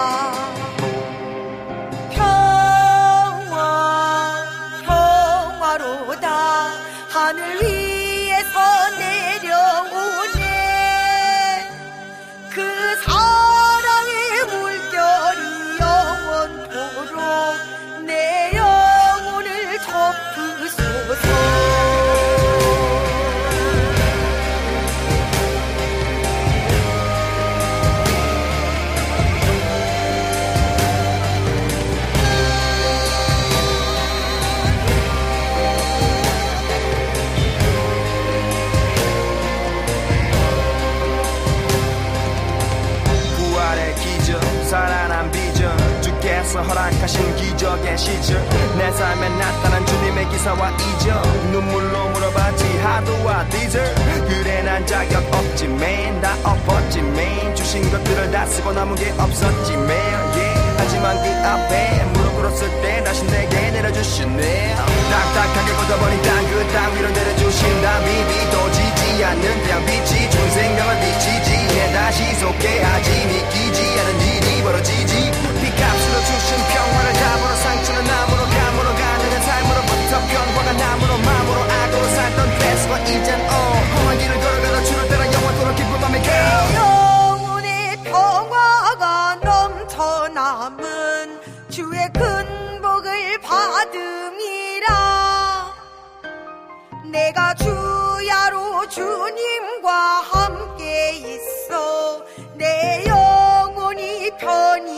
평화로다. 하늘 위에서 내려오네. 그 사랑의 물결이 영원토록 내 영혼을 덮으소서. 부활의 기적 살아난 비전 주께서 허락하신 기적의 시절 내 삶에 나타난 주님의 기사와 이적 눈물로 물어봤지 하도와 디젤 그래 난 자격 없지 man 다 엎었지 man 주신 것들을 다 쓰고 남은 게 없었지 man yeah. 하지만 그 앞에 무릎 꿇었을 때 다시 내게 내려주시네. 딱딱하게 걷어버린 땅 그 땅 위로 내려주신다. 비비도지지 않는 그냥 빛이 준 생명을 비치지 해 다시 속해하지 믿기지 않은 일이 벌어지지. 피값으로 주신 평화를 답으로 상처는 나무로 감으로 가느는 삶으로부터 변화가 나무로 마음으로 악으로 살던 패스와 이젠 험한 길을 걸어가다 주를 따라 영원토록 기쁜 맘에 내 영혼의 평화가 넘쳐남은 주의 큰 복을 받음이라. 내가 주야로 주님과 함께 있어 내 영혼이 편히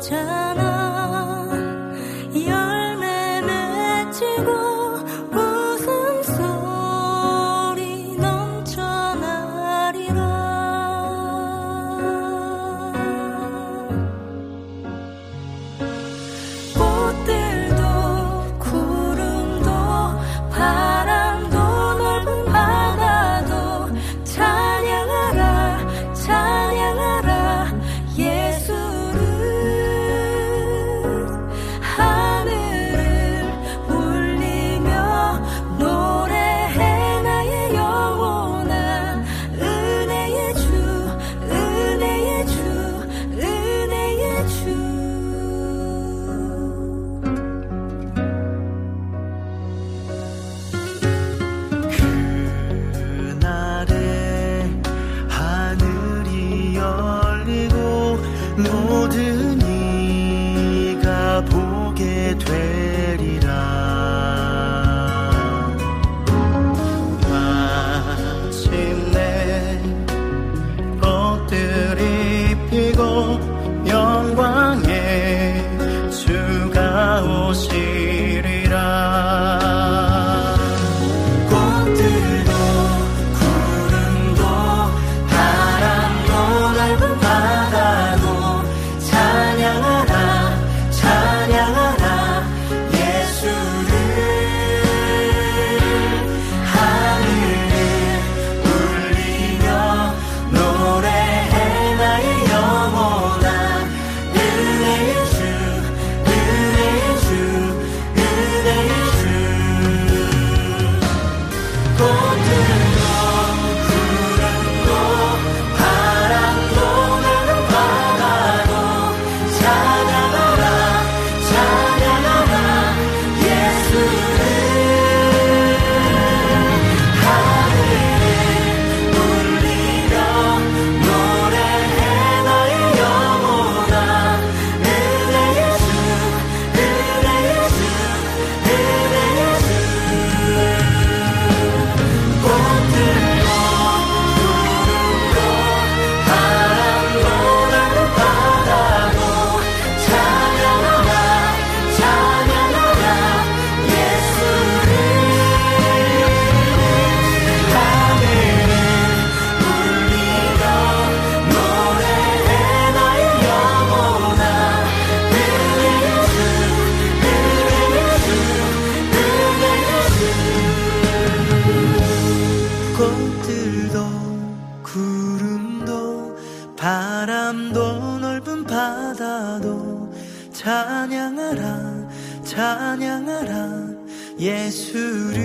잖아. 열매 맺히고 웃음소리 넘쳐나리라. 꽃들도 구름도 바람도 넓은 바다도 찬양하라 찬양하라 예수를. 하늘을 울리며 노래해 나의 영혼아. 은혜의 주 은혜의 주 은혜의 주. 그날에 하늘이 열리고 모든 이가 보게 되리라. 마침내 꽃들이 피고 영광의 주가 오시리라. 꽃들도 구름도 바람도 넓은 바다도 찬양하라 찬양하라 예수를. 하늘을 울리며 노래해 나의 영혼아. 은혜의 주 은혜의 주 은혜의 주. 꽃들도 구름도 바람도 넓은 바다도 찬양하라 찬양하라 예수를. 하늘을 울리며 노래해 나의 영혼아. 은혜의 주 은혜의 주 은혜의 주. 꽃들도 구름도 바람도 넓은 바다도 찬양하라 찬양하라 예수를. 하늘을 울리며 노래해 나의 영혼아. 은혜의 주 은혜의 주 은혜의 주. 꽃들도 구름도 바람도 넓은 바다도 찬양하라 찬양하라 예수를.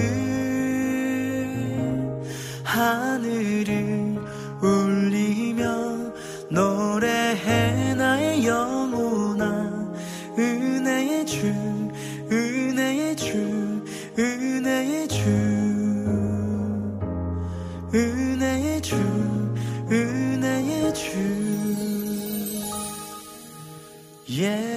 하늘을 울리며 노래해 나의 영혼아. 은혜의 주 은혜의 주 은혜의 주 은혜의 주 은혜의 주 예수.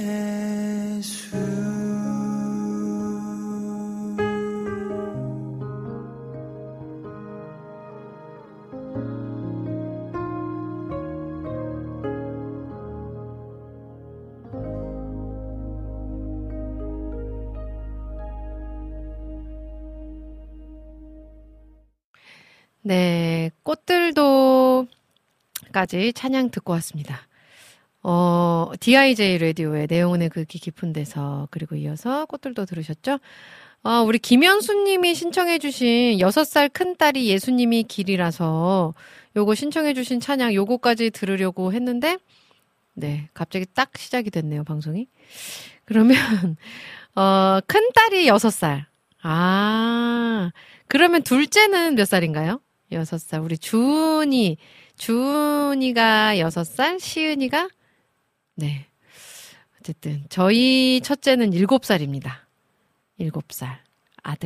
네, 꽃들도까지 찬양 듣고 왔습니다. DIJ 라디오의 내용은의 그 깊은 데서, 그리고 이어서 꽃들도 들으셨죠? 우리 김현수님이 신청해주신 6살 큰딸이 예수님이 길이라서 요거 신청해주신 찬양 요거까지 들으려고 했는데, 네, 갑자기 딱 시작이 됐네요, 방송이. 그러면, 큰딸이 6살. 아, 그러면 둘째는 몇 살인가요? 6살. 우리 주은이가 6살, 시은이가, 네. 어쨌든, 저희 첫째는 7살입니다. 7살. 아들.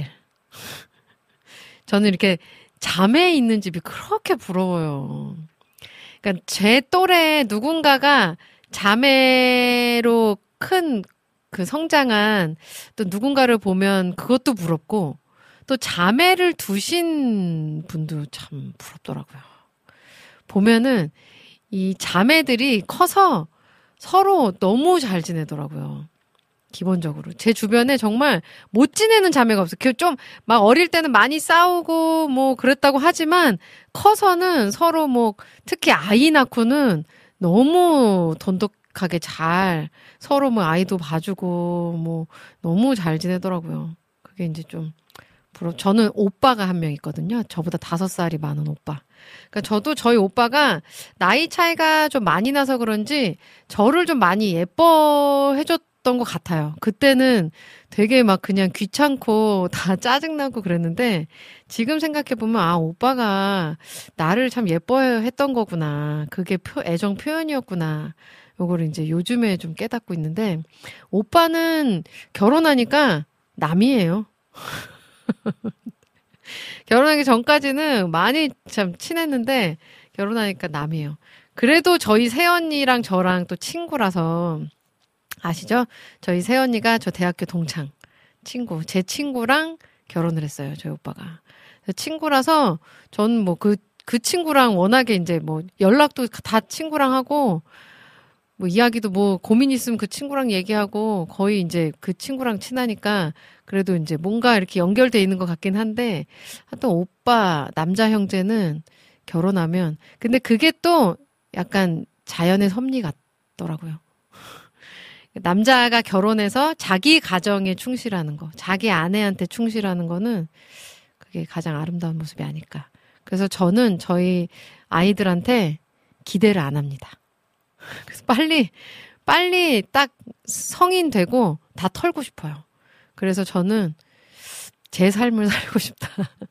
저는 이렇게 자매 있는 집이 그렇게 부러워요. 그러니까 제 또래 누군가가 자매로 큰 그 성장한 또 누군가를 보면 그것도 부럽고, 또 자매를 두신 분도 참 부럽더라고요. 보면은 이 자매들이 커서 서로 너무 잘 지내더라고요. 기본적으로. 제 주변에 정말 못 지내는 자매가 없어요. 좀 막 어릴 때는 많이 싸우고 뭐 그랬다고 하지만 커서는 서로 뭐 특히 아이 낳고는 너무 돈독하게 잘 서로 뭐 아이도 봐주고 뭐 너무 잘 지내더라고요. 그게 이제 좀 저는 오빠가 한 명 있거든요. 저보다 5살이 많은 오빠. 그러니까 저도 저희 오빠가 나이 차이가 좀 많이 나서 그런지 저를 좀 많이 예뻐해줬던 것 같아요. 그때는 되게 막 그냥 귀찮고 다 짜증나고 그랬는데 지금 생각해보면 아, 오빠가 나를 참 예뻐했던 거구나. 그게 애정 표현이었구나. 요거를 이제 요즘에 좀 깨닫고 있는데 오빠는 결혼하니까 남이에요. 결혼하기 전까지는 많이 참 친했는데 결혼하니까 남이에요. 그래도 저희 새언니랑 저랑 또 친구라서 아시죠? 저희 새언니가 저 대학교 동창 친구, 제 친구랑 결혼을 했어요. 저희 오빠가. 친구라서 전 뭐 그 친구랑 워낙에 이제 뭐 연락도 다 친구랑 하고 뭐 이야기도 뭐 고민 있으면 그 친구랑 얘기하고 거의 이제 그 친구랑 친하니까 그래도 이제 뭔가 이렇게 연결돼 있는 것 같긴 한데 하여튼 오빠 남자 형제는 결혼하면 근데 그게 또 약간 자연의 섭리 같더라고요. 남자가 결혼해서 자기 가정에 충실하는 거, 자기 아내한테 충실하는 거는 그게 가장 아름다운 모습이 아닐까. 그래서 저는 저희 아이들한테 기대를 안 합니다. 그래서 빨리 딱 성인 되고 다 털고 싶어요. 그래서 저는 제 삶을 살고 싶다.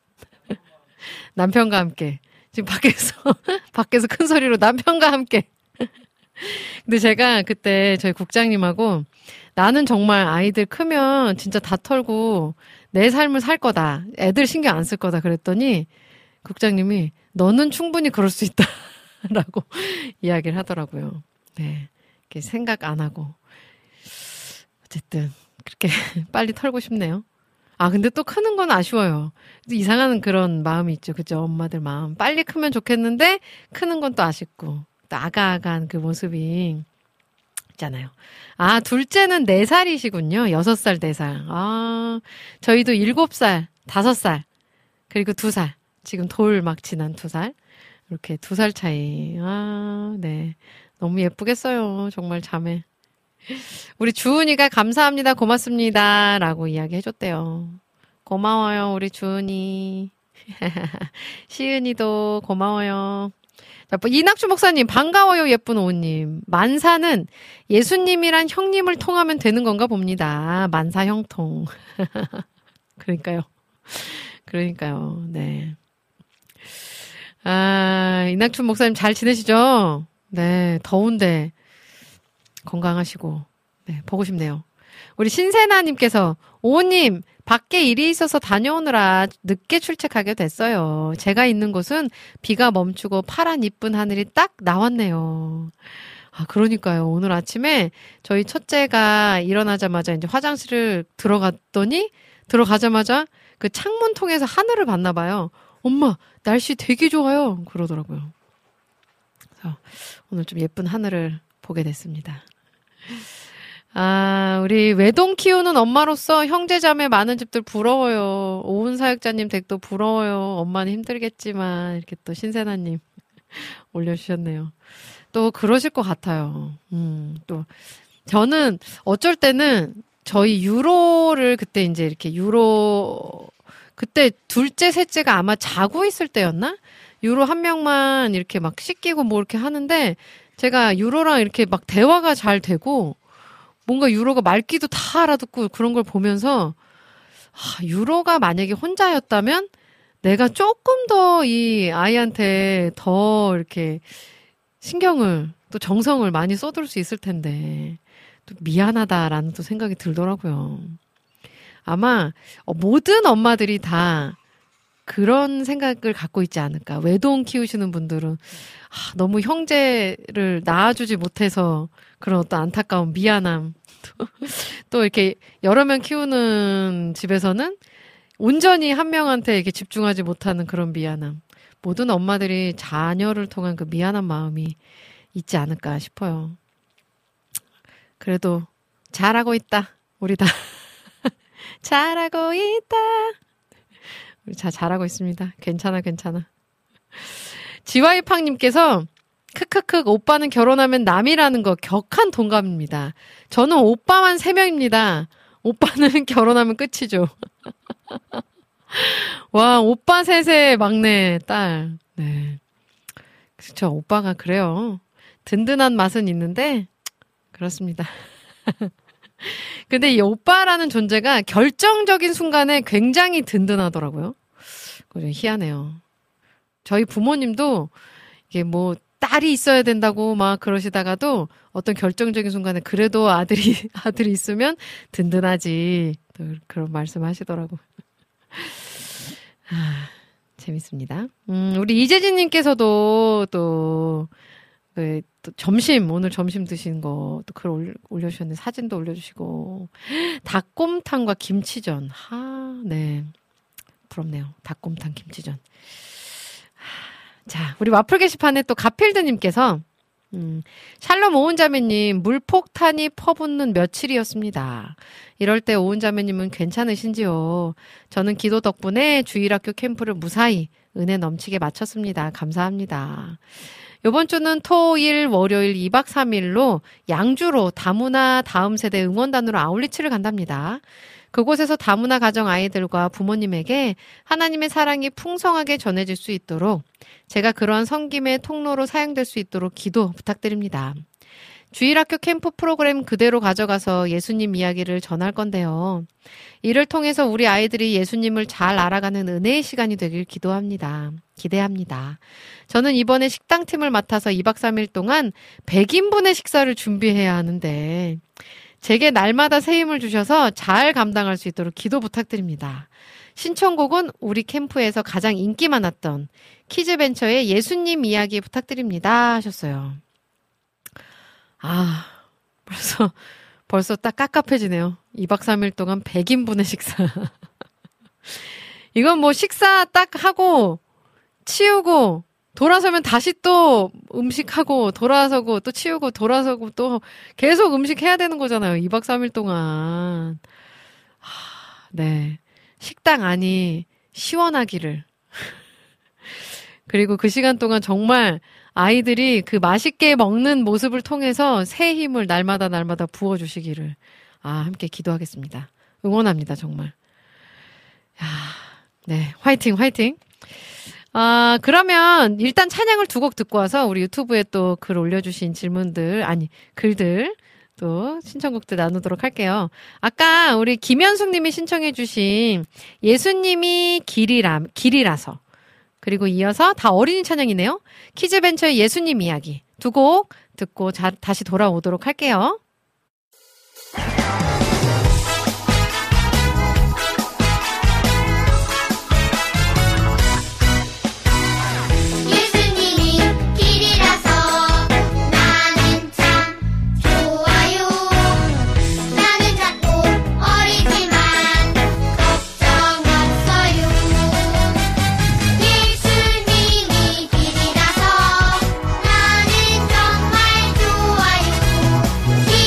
남편과 함께. 지금 밖에서 큰 소리로 남편과 함께. 근데 제가 그때 저희 국장님하고 나는 정말 아이들 크면 진짜 다 털고 내 삶을 살 거다. 애들 신경 안 쓸 거다. 그랬더니 국장님이 너는 충분히 그럴 수 있다. 라고 이야기를 하더라고요. 네. 이렇게 생각 안 하고. 어쨌든, 그렇게 빨리 털고 싶네요. 아, 근데 또 크는 건 아쉬워요. 이상한 그런 마음이 있죠. 그죠? 엄마들 마음. 빨리 크면 좋겠는데, 크는 건 또 아쉽고. 또 아가아가한 그 모습이 있잖아요. 아, 둘째는 4살이시군요. 6살, 4살. 아, 저희도 7살, 5살, 그리고 2살. 지금 돌 막 지난 2살. 이렇게 2살 차이. 아, 네. 너무 예쁘겠어요. 정말 자매. 우리 주은이가 감사합니다. 고맙습니다. 라고 이야기 해줬대요. 고마워요. 우리 주은이. 시은이도 고마워요. 자, 이낙주 목사님 반가워요. 예쁜 오님. 만사는 예수님이란 형님을 통하면 되는 건가 봅니다. 만사 형통. 그러니까요. 네. 아, 이낙춘 목사님 잘 지내시죠? 네, 더운데 건강하시고 네, 보고 싶네요. 우리 신세나님께서 오호님 밖에 일이 있어서 다녀오느라 늦게 출첵하게 됐어요. 제가 있는 곳은 비가 멈추고 파란 이쁜 하늘이 딱 나왔네요. 아, 그러니까요. 오늘 아침에 저희 첫째가 일어나자마자 이제 화장실을 들어가자마자 그 창문 통해서 하늘을 봤나 봐요. 엄마, 날씨 되게 좋아요. 그러더라고요. 그래서 오늘 좀 예쁜 하늘을 보게 됐습니다. 아, 우리 외동 키우는 엄마로서 형제자매 많은 집들 부러워요. 오은 사역자님 댁도 부러워요. 엄마는 힘들겠지만 이렇게 또 신세나님 올려주셨네요. 또 그러실 것 같아요. 또 저는 어쩔 때는 저희 유로를 그때 이제 이렇게 그때 둘째, 셋째가 아마 자고 있을 때였나? 유로 한 명만 이렇게 막 씻기고 뭐 이렇게 하는데 제가 유로랑 이렇게 막 대화가 잘 되고 뭔가 유로가 말귀도 다 알아듣고 그런 걸 보면서 유로가 만약에 혼자였다면 내가 조금 더 이 아이한테 더 이렇게 신경을 또 정성을 많이 쏟을 수 있을 텐데 또 미안하다라는 또 생각이 들더라고요. 아마 모든 엄마들이 다 그런 생각을 갖고 있지 않을까. 외동 키우시는 분들은 너무 형제를 낳아주지 못해서 그런 어떤 안타까운 미안함. 또 이렇게 여러 명 키우는 집에서는 온전히 한 명한테 이렇게 집중하지 못하는 그런 미안함. 모든 엄마들이 자녀를 통한 그 미안한 마음이 있지 않을까 싶어요. 그래도 잘하고 있다. 우리 다 잘하고 있다. 우리 잘하고 있습니다. 괜찮아. 지와이팡님께서 크크크 오빠는 결혼하면 남이라는 거 격한 동감입니다. 저는 오빠만 3명입니다. 오빠는 결혼하면 끝이죠. 와, 오빠 셋의 막내 딸. 네. 그렇죠. 오빠가 그래요. 든든한 맛은 있는데 그렇습니다. 근데 이 오빠라는 존재가 결정적인 순간에 굉장히 든든하더라고요. 그래, 희한해요. 저희 부모님도 이게 뭐 딸이 있어야 된다고 막 그러시다가도 어떤 결정적인 순간에 그래도 아들이 있으면 든든하지. 또 그런 말씀 하시더라고. 재밌습니다. 우리 이재진님께서도 또 오늘 점심 드신 거 또 글 올려주셨는데 사진도 올려주시고 닭곰탕과 김치전. 네. 부럽네요. 닭곰탕 김치전. 자, 우리 와플 게시판에 또 가필드님께서 샬롬 오은자매님 물폭탄이 퍼붓는 며칠이었습니다. 이럴 때 오은자매님은 괜찮으신지요? 저는 기도 덕분에 주일학교 캠프를 무사히 은혜 넘치게 마쳤습니다. 감사합니다. 이번 주는 토일 월요일 2박 3일로 양주로 다문화 다음 세대 응원단으로 아울리치를 간답니다. 그곳에서 다문화 가정 아이들과 부모님에게 하나님의 사랑이 풍성하게 전해질 수 있도록 제가 그러한 섬김의 통로로 사용될 수 있도록 기도 부탁드립니다. 주일학교 캠프 프로그램 그대로 가져가서 예수님 이야기를 전할 건데요. 이를 통해서 우리 아이들이 예수님을 잘 알아가는 은혜의 시간이 되길 기대합니다. 저는 이번에 식당팀을 맡아서 2박 3일 동안 100인분의 식사를 준비해야 하는데 제게 날마다 새 힘을 주셔서 잘 감당할 수 있도록 기도 부탁드립니다. 신청곡은 우리 캠프에서 가장 인기 많았던 키즈벤처의 예수님 이야기 부탁드립니다 하셨어요. 벌써 딱 깝깝해지네요. 2박 3일 동안 100인분의 식사. 이건 뭐 식사 딱 하고 치우고 돌아서면 다시 또 음식하고 돌아서고 또 치우고 돌아서고 또 계속 음식해야 되는 거잖아요. 2박 3일 동안. 네. 식당 안이 시원하기를. 그리고 그 시간 동안 정말 아이들이 그 맛있게 먹는 모습을 통해서 새 힘을 날마다 부어주시기를 함께 기도하겠습니다. 응원합니다, 정말. 네, 화이팅. 그러면 일단 찬양을 2곡 듣고 와서 우리 유튜브에 또 글 올려주신 글들 또 신청곡들 나누도록 할게요. 아까 우리 김현숙 님이 신청해주신 예수님이 길이라서 그리고 이어서 다 어린이 찬양이네요. 키즈벤처의 예수님 이야기 2곡 듣고 다시 돌아오도록 할게요. 길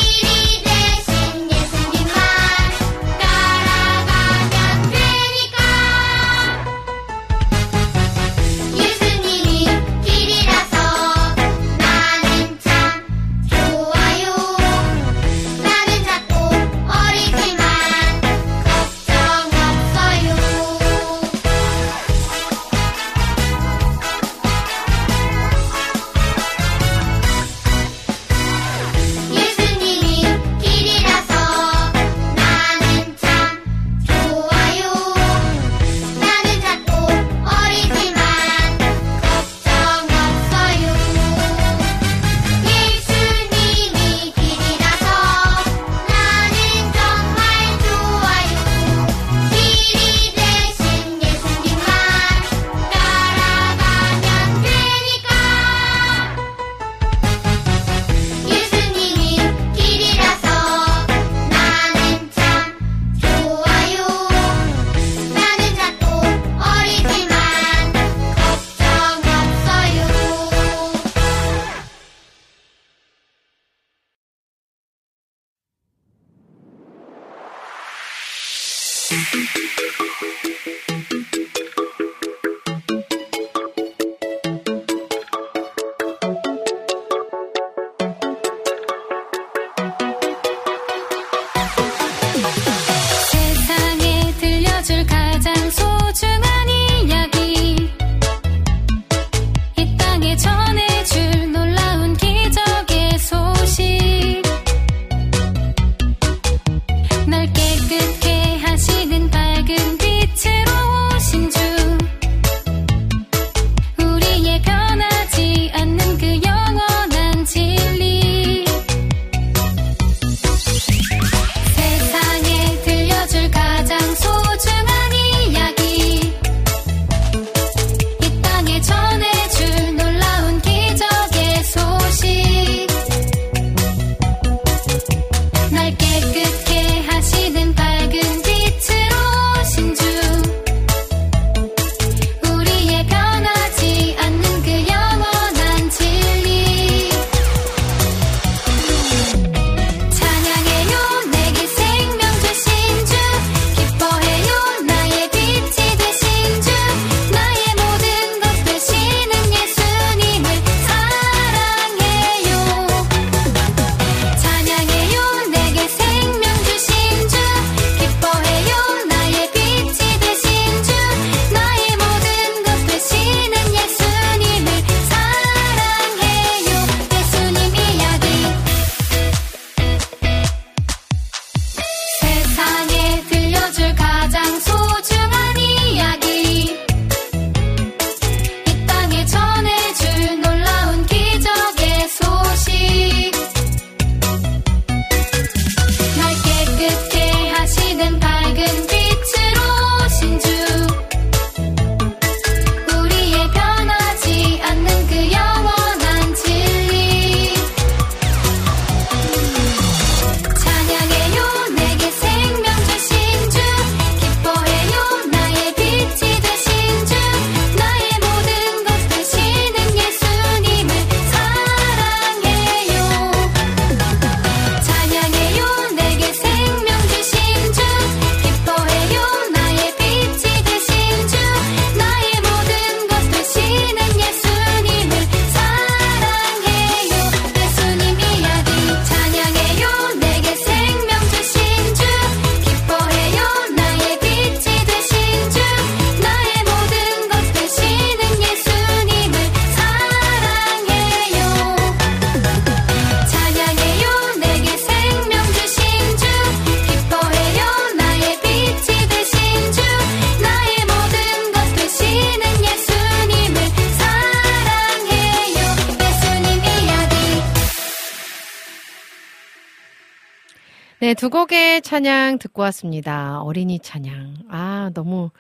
네, 두 곡의 찬양 듣고 왔습니다. 어린이 찬양. 아, 너무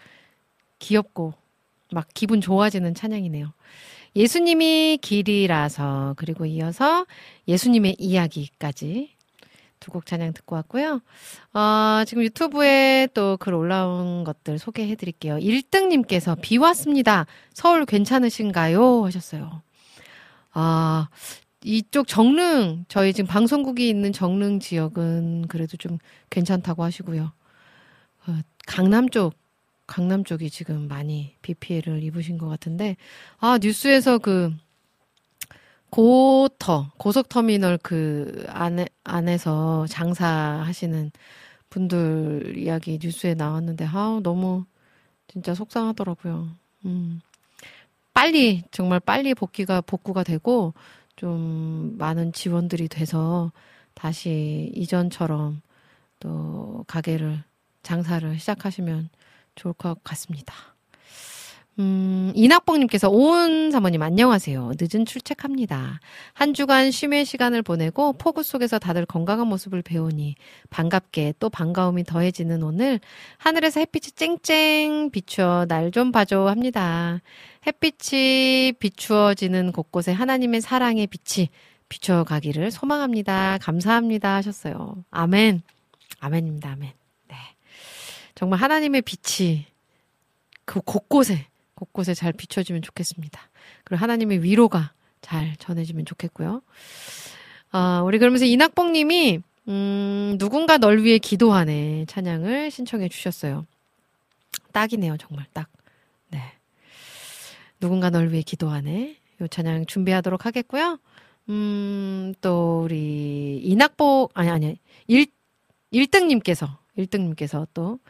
귀엽고 막 기분 좋아지는 찬양이네요. 예수님이 길이라서, 그리고 이어서 예수님의 이야기까지 두 곡 찬양 듣고 왔고요. 지금 유튜브에 또 글 올라온 것들 소개해 드릴게요. 1등님께서 비 왔습니다. 서울 괜찮으신가요? 하셨어요. 이쪽 정릉, 저희 지금 방송국이 있는 정릉 지역은 그래도 좀 괜찮다고 하시고요. 강남 쪽이 지금 많이 비 피해를 입으신 것 같은데, 뉴스에서 고속터미널 안에서 장사하시는 분들 이야기 뉴스에 나왔는데, 너무 진짜 속상하더라고요. 정말 빨리 복구가 되고, 좀 많은 지원들이 돼서 다시 이전처럼 또 장사를 시작하시면 좋을 것 같습니다. 이낙봉님께서 오은 사모님 안녕하세요. 늦은 출첵합니다. 한 주간 쉼의 시간을 보내고 폭우 속에서 다들 건강한 모습을 배우니 반갑게 또 반가움이 더해지는 오늘 하늘에서 햇빛이 쨍쨍 비추어 날 좀 봐줘 합니다. 햇빛이 비추어지는 곳곳에 하나님의 사랑의 빛이 비춰가기를 소망합니다. 감사합니다 하셨어요. 아멘. 아멘입니다. 아멘. 네. 정말 하나님의 빛이 그 곳곳에 잘 비춰지면 좋겠습니다. 그리고 하나님의 위로가 잘 전해지면 좋겠고요. 우리 그러면서 이낙봉님이 누군가 널 위해 기도하네 찬양을 신청해 주셨어요. 딱이네요. 정말 딱. 네. 누군가 널 위해 기도하네. 요 찬양 준비하도록 하겠고요. 또 우리 이낙복 아니 1등님께서 또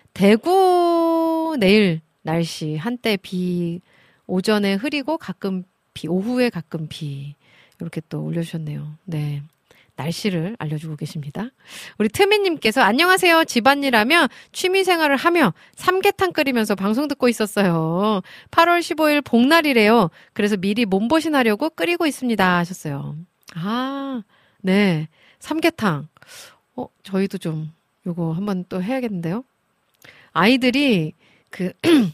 대구 내일 날씨 한때 비 오전에 흐리고 가끔 비 오후에 가끔 비 이렇게 또 올려주셨네요. 네. 날씨를 알려주고 계십니다. 우리 트미님께서 안녕하세요. 집안일하며 취미생활을 하며 삼계탕 끓이면서 방송 듣고 있었어요. 8월 15일 복날이래요. 그래서 미리 몸보신 하려고 끓이고 있습니다 하셨어요. 아, 네. 삼계탕. 저희도 좀 요거 한번 또 해야겠는데요. 아이들이 그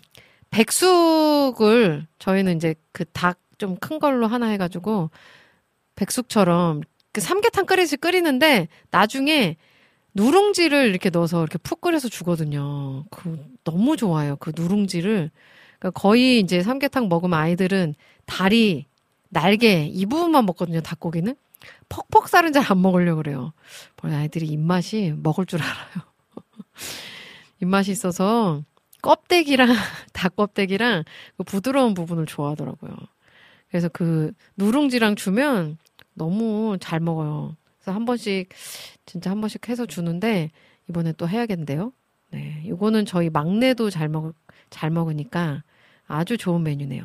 백숙을 저희는 이제 그 닭 좀 큰 걸로 하나 해가지고 백숙처럼 그 삼계탕 끓이는데 나중에 누룽지를 이렇게 넣어서 이렇게 푹 끓여서 주거든요. 그 너무 좋아요. 그 누룽지를. 그러니까 거의 이제 삼계탕 먹으면 아이들은 다리, 날개 이 부분만 먹거든요. 닭고기는. 퍽퍽살은 잘 안 먹으려고 그래요. 아이들이 입맛이 먹을 줄 알아요. 입맛이 있어서 껍데기랑 닭 껍데기랑 그 부드러운 부분을 좋아하더라고요. 그래서 그 누룽지랑 주면 너무 잘 먹어요. 그래서 진짜 한 번씩 해서 주는데, 이번에 또 해야겠는데요. 네. 요거는 저희 막내도 잘 먹으니까 아주 좋은 메뉴네요.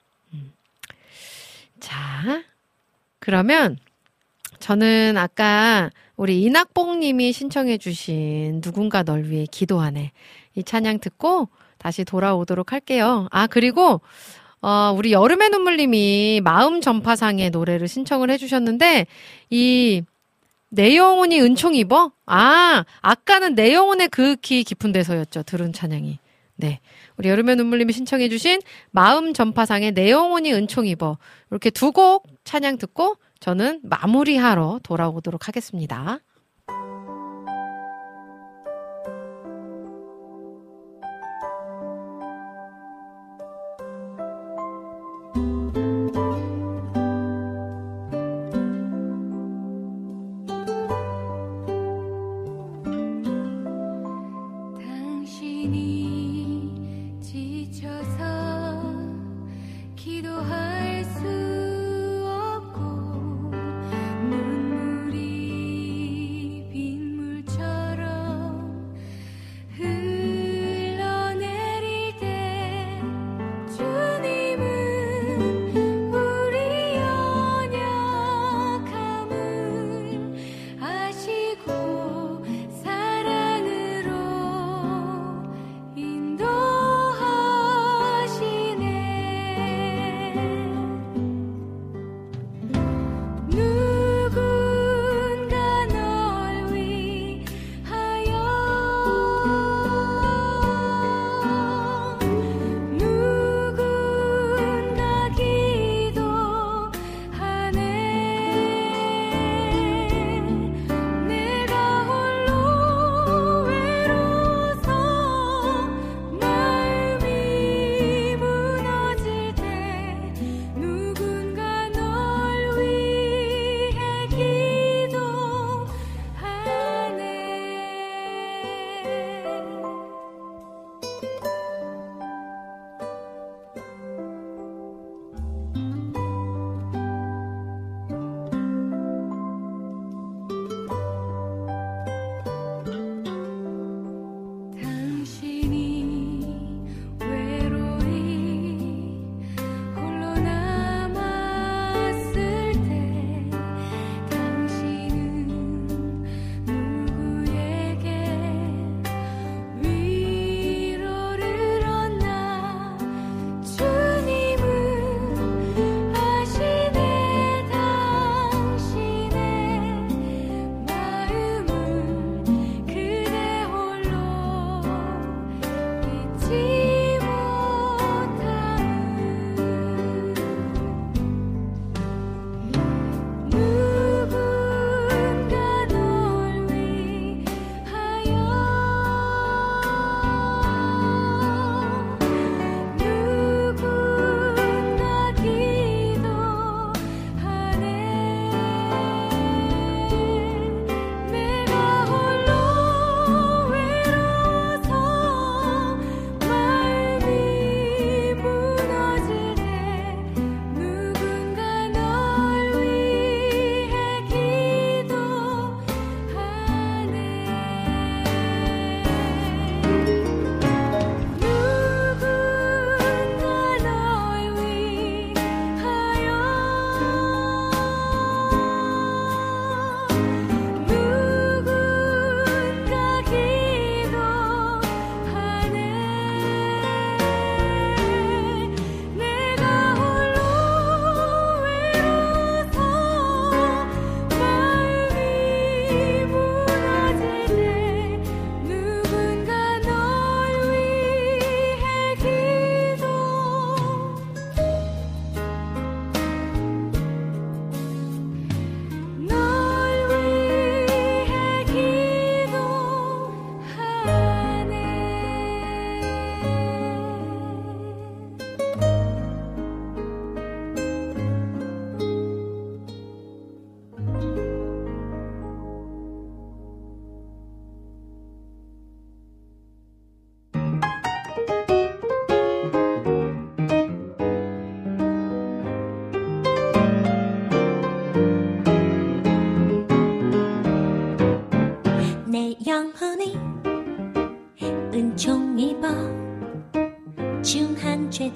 자, 그러면 저는 아까 우리 이낙복 님이 신청해주신 누군가 널 위해 기도하네. 이 찬양 듣고 다시 돌아오도록 할게요. 아, 그리고 우리 여름의 눈물님이 마음 전파상의 노래를 신청을 해주셨는데, 내 영혼이 은총 입어? 아까는 내 영혼의 그윽히 깊은 데서였죠. 들은 찬양이. 네. 우리 여름의 눈물님이 신청해주신 마음 전파상의 내 영혼이 은총 입어. 이렇게 두 곡 찬양 듣고 저는 마무리하러 돌아오도록 하겠습니다. 기도할 수 없고 눈물이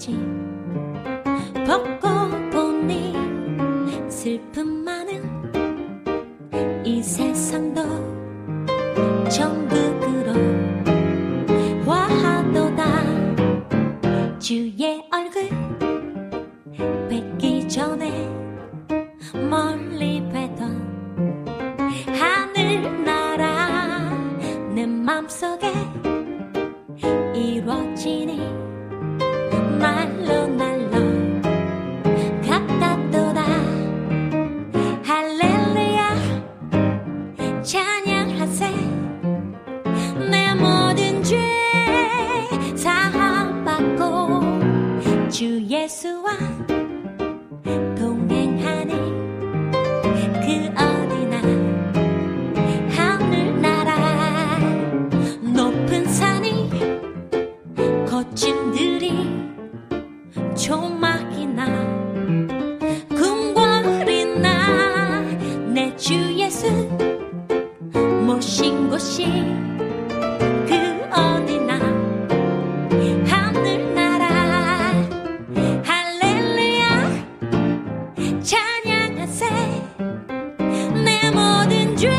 옷이 벗고 보니 슬픔 많은 이 세상도 천국으로 화하도다. 주의 얼굴 뵙기 전에 멀리 뵈던 하늘나라 내 맘속에 이루어지니 날로 날로 같았도다. 할렐루야 찬양하세. 내 모든 죄 사함받고 주 예수와 동행하니 그 어디나 하늘나라 높은 산이 거침들이 조막이나 궁궐이나 내 주 예수 모신 곳이 그 어디나 하늘나라. 할렐루야 찬양하세. 내 모든 죄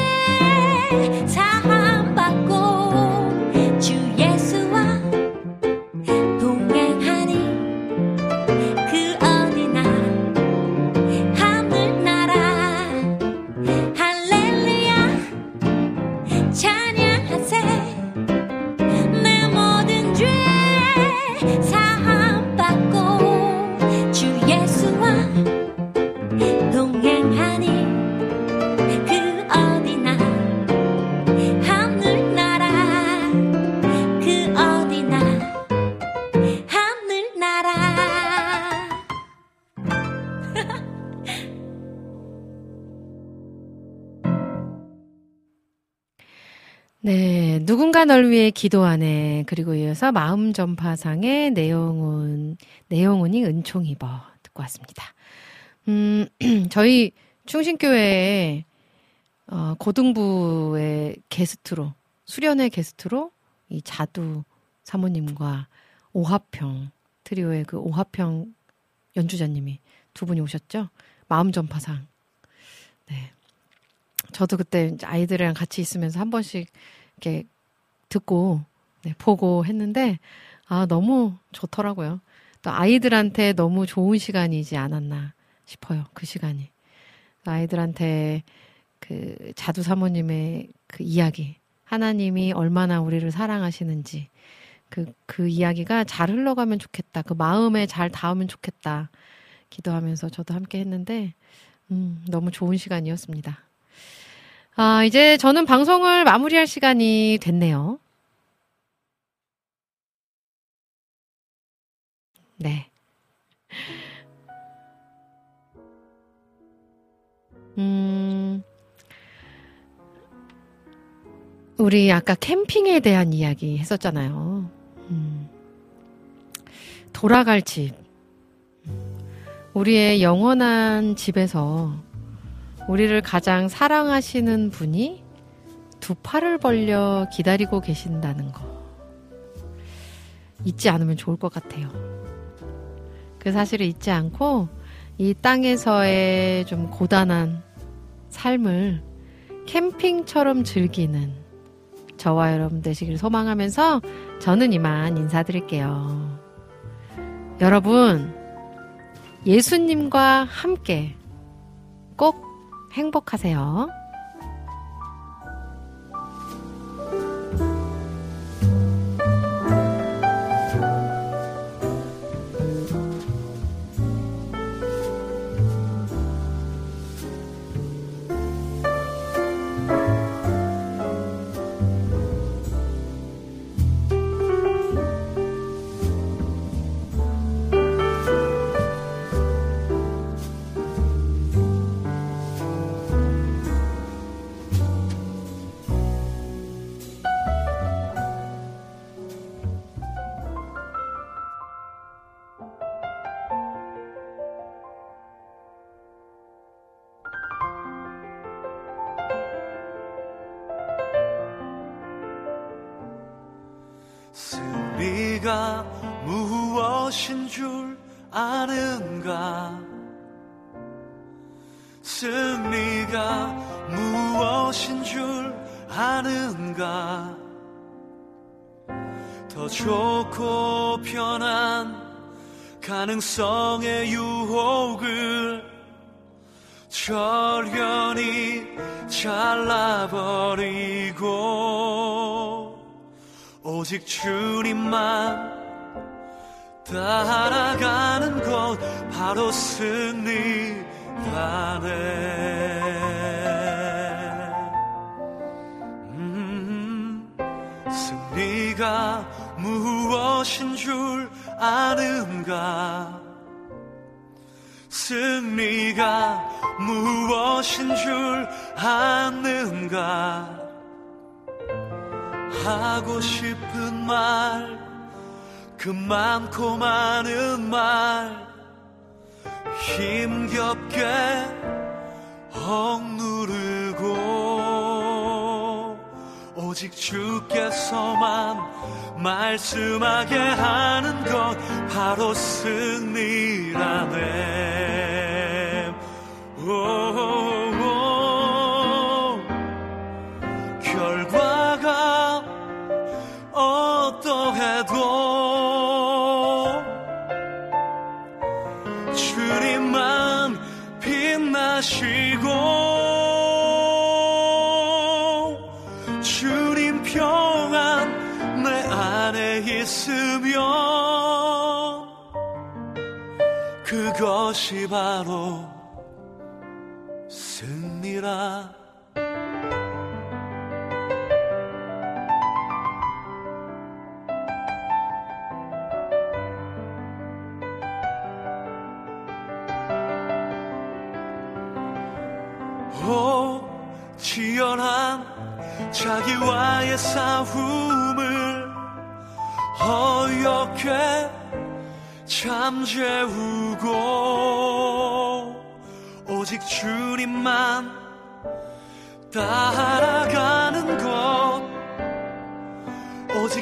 사함받고 주 예수와 동행하니 그 어디나 하늘나라. 할렐루야 찬양하세. 내 모든 죄 사함받고 주 예수와 동행하니 그 어디나 하늘나라. 그 어디나 하늘나라. 네, 누군가 널 위해 기도하네. 그리고 이어서 마음 전파상의 내용은이 은총 입어 듣고 왔습니다. 저희 충신교회에 고등부의 게스트로, 수련회 게스트로 이 자두 사모님과 오하평 트리오의 그 오하평 연주자님이 두 분이 오셨죠. 마음 전파상. 네. 저도 그때 아이들이랑 같이 있으면서 한 번씩 이렇게 듣고, 네, 보고 했는데, 너무 좋더라고요. 또 아이들한테 너무 좋은 시간이지 않았나 싶어요. 그 시간이. 아이들한테 그 자두 사모님의 그 이야기, 하나님이 얼마나 우리를 사랑하시는지, 그 이야기가 잘 흘러가면 좋겠다. 그 마음에 잘 닿으면 좋겠다. 기도하면서 저도 함께 했는데, 너무 좋은 시간이었습니다. 이제 저는 방송을 마무리할 시간이 됐네요. 네. 우리 아까 캠핑에 대한 이야기 했었잖아요. 돌아갈 집. 우리의 영원한 집에서 우리를 가장 사랑하시는 분이 두 팔을 벌려 기다리고 계신다는 거. 잊지 않으면 좋을 것 같아요. 그 사실을 잊지 않고 이 땅에서의 좀 고단한 삶을 캠핑처럼 즐기는 저와 여러분 되시길 소망하면서 저는 이만 인사드릴게요. 여러분, 예수님과 함께 꼭 행복하세요. 승리가 무엇 무엇인 줄 아는가? 승리가 무엇인 줄 아는가? 더 좋고 편한 가능성의 유혹을 절연히 잘라버리고 오직 주님만 따라가는 것 바로 승리라네. 승리가 무엇인 줄 아는가? 승리가 무엇인 줄 아는가? 하고 싶은 말, 그 많고 많은 말 힘겹게 억누르고 오직 주께서만 말씀하게 하는 것 바로 승리라네. 결과가 어떠해도 주님만 빛나시고 주님 평안 내 안에 있으면 그것이 바로 승리라. 치열한 자기와의 싸움을 어렵게 잠재우고 오직 주님만 따라가는 것 오직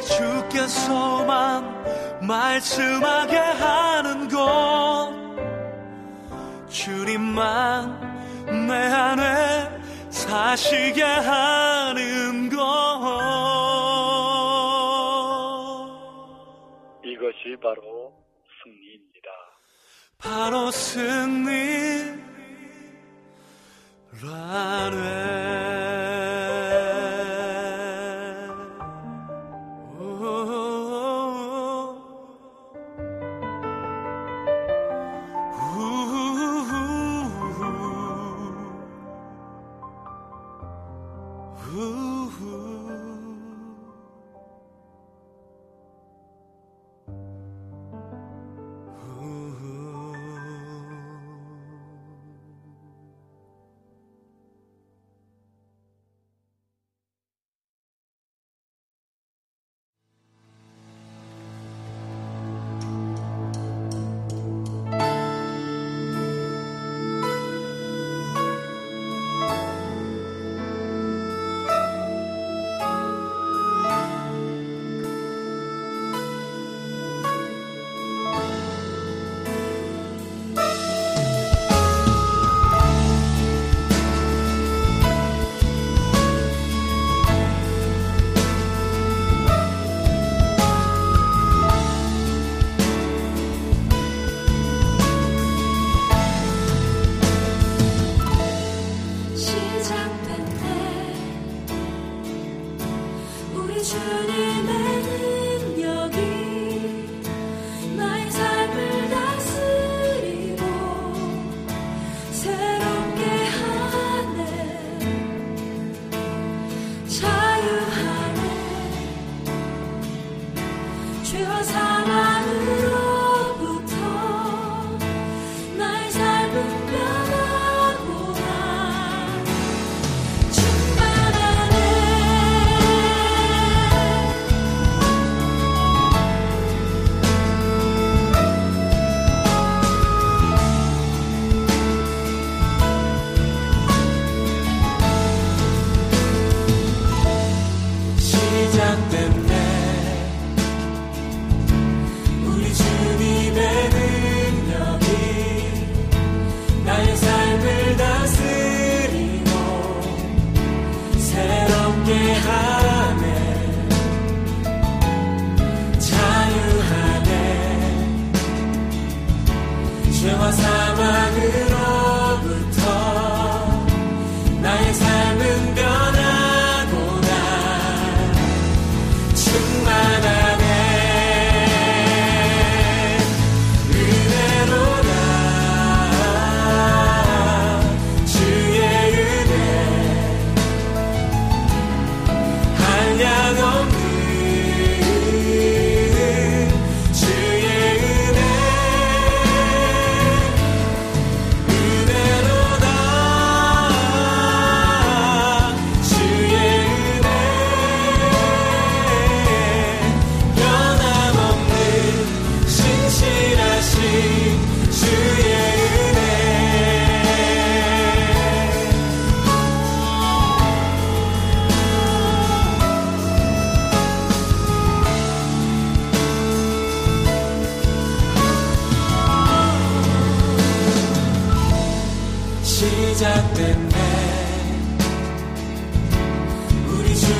주께서만 말씀하게 하는 것 주님만 내 안에 사시게 하는 것 이것이 바로 승리입니다. 바로 승리라네.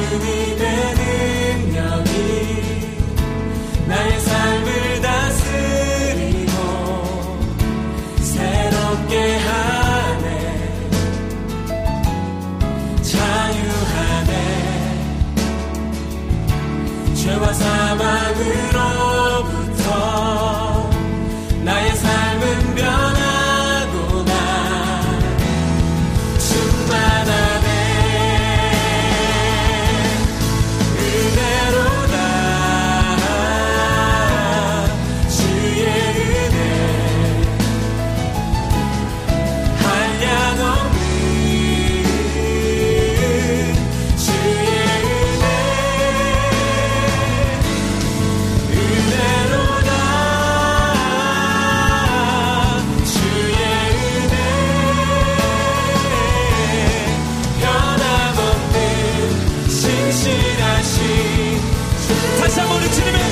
주님의 능력이 나의 삶을 다스리고 새롭게 하네. 자유하네. 죄와 사망으로부터 나의 삶은 변하구나. 충만하네. 은혜로다. 주의 은혜 한량없는 주의 은혜. 은혜로다. 주의 은혜 변함없는 신실하신 다시 한번 우리 주님의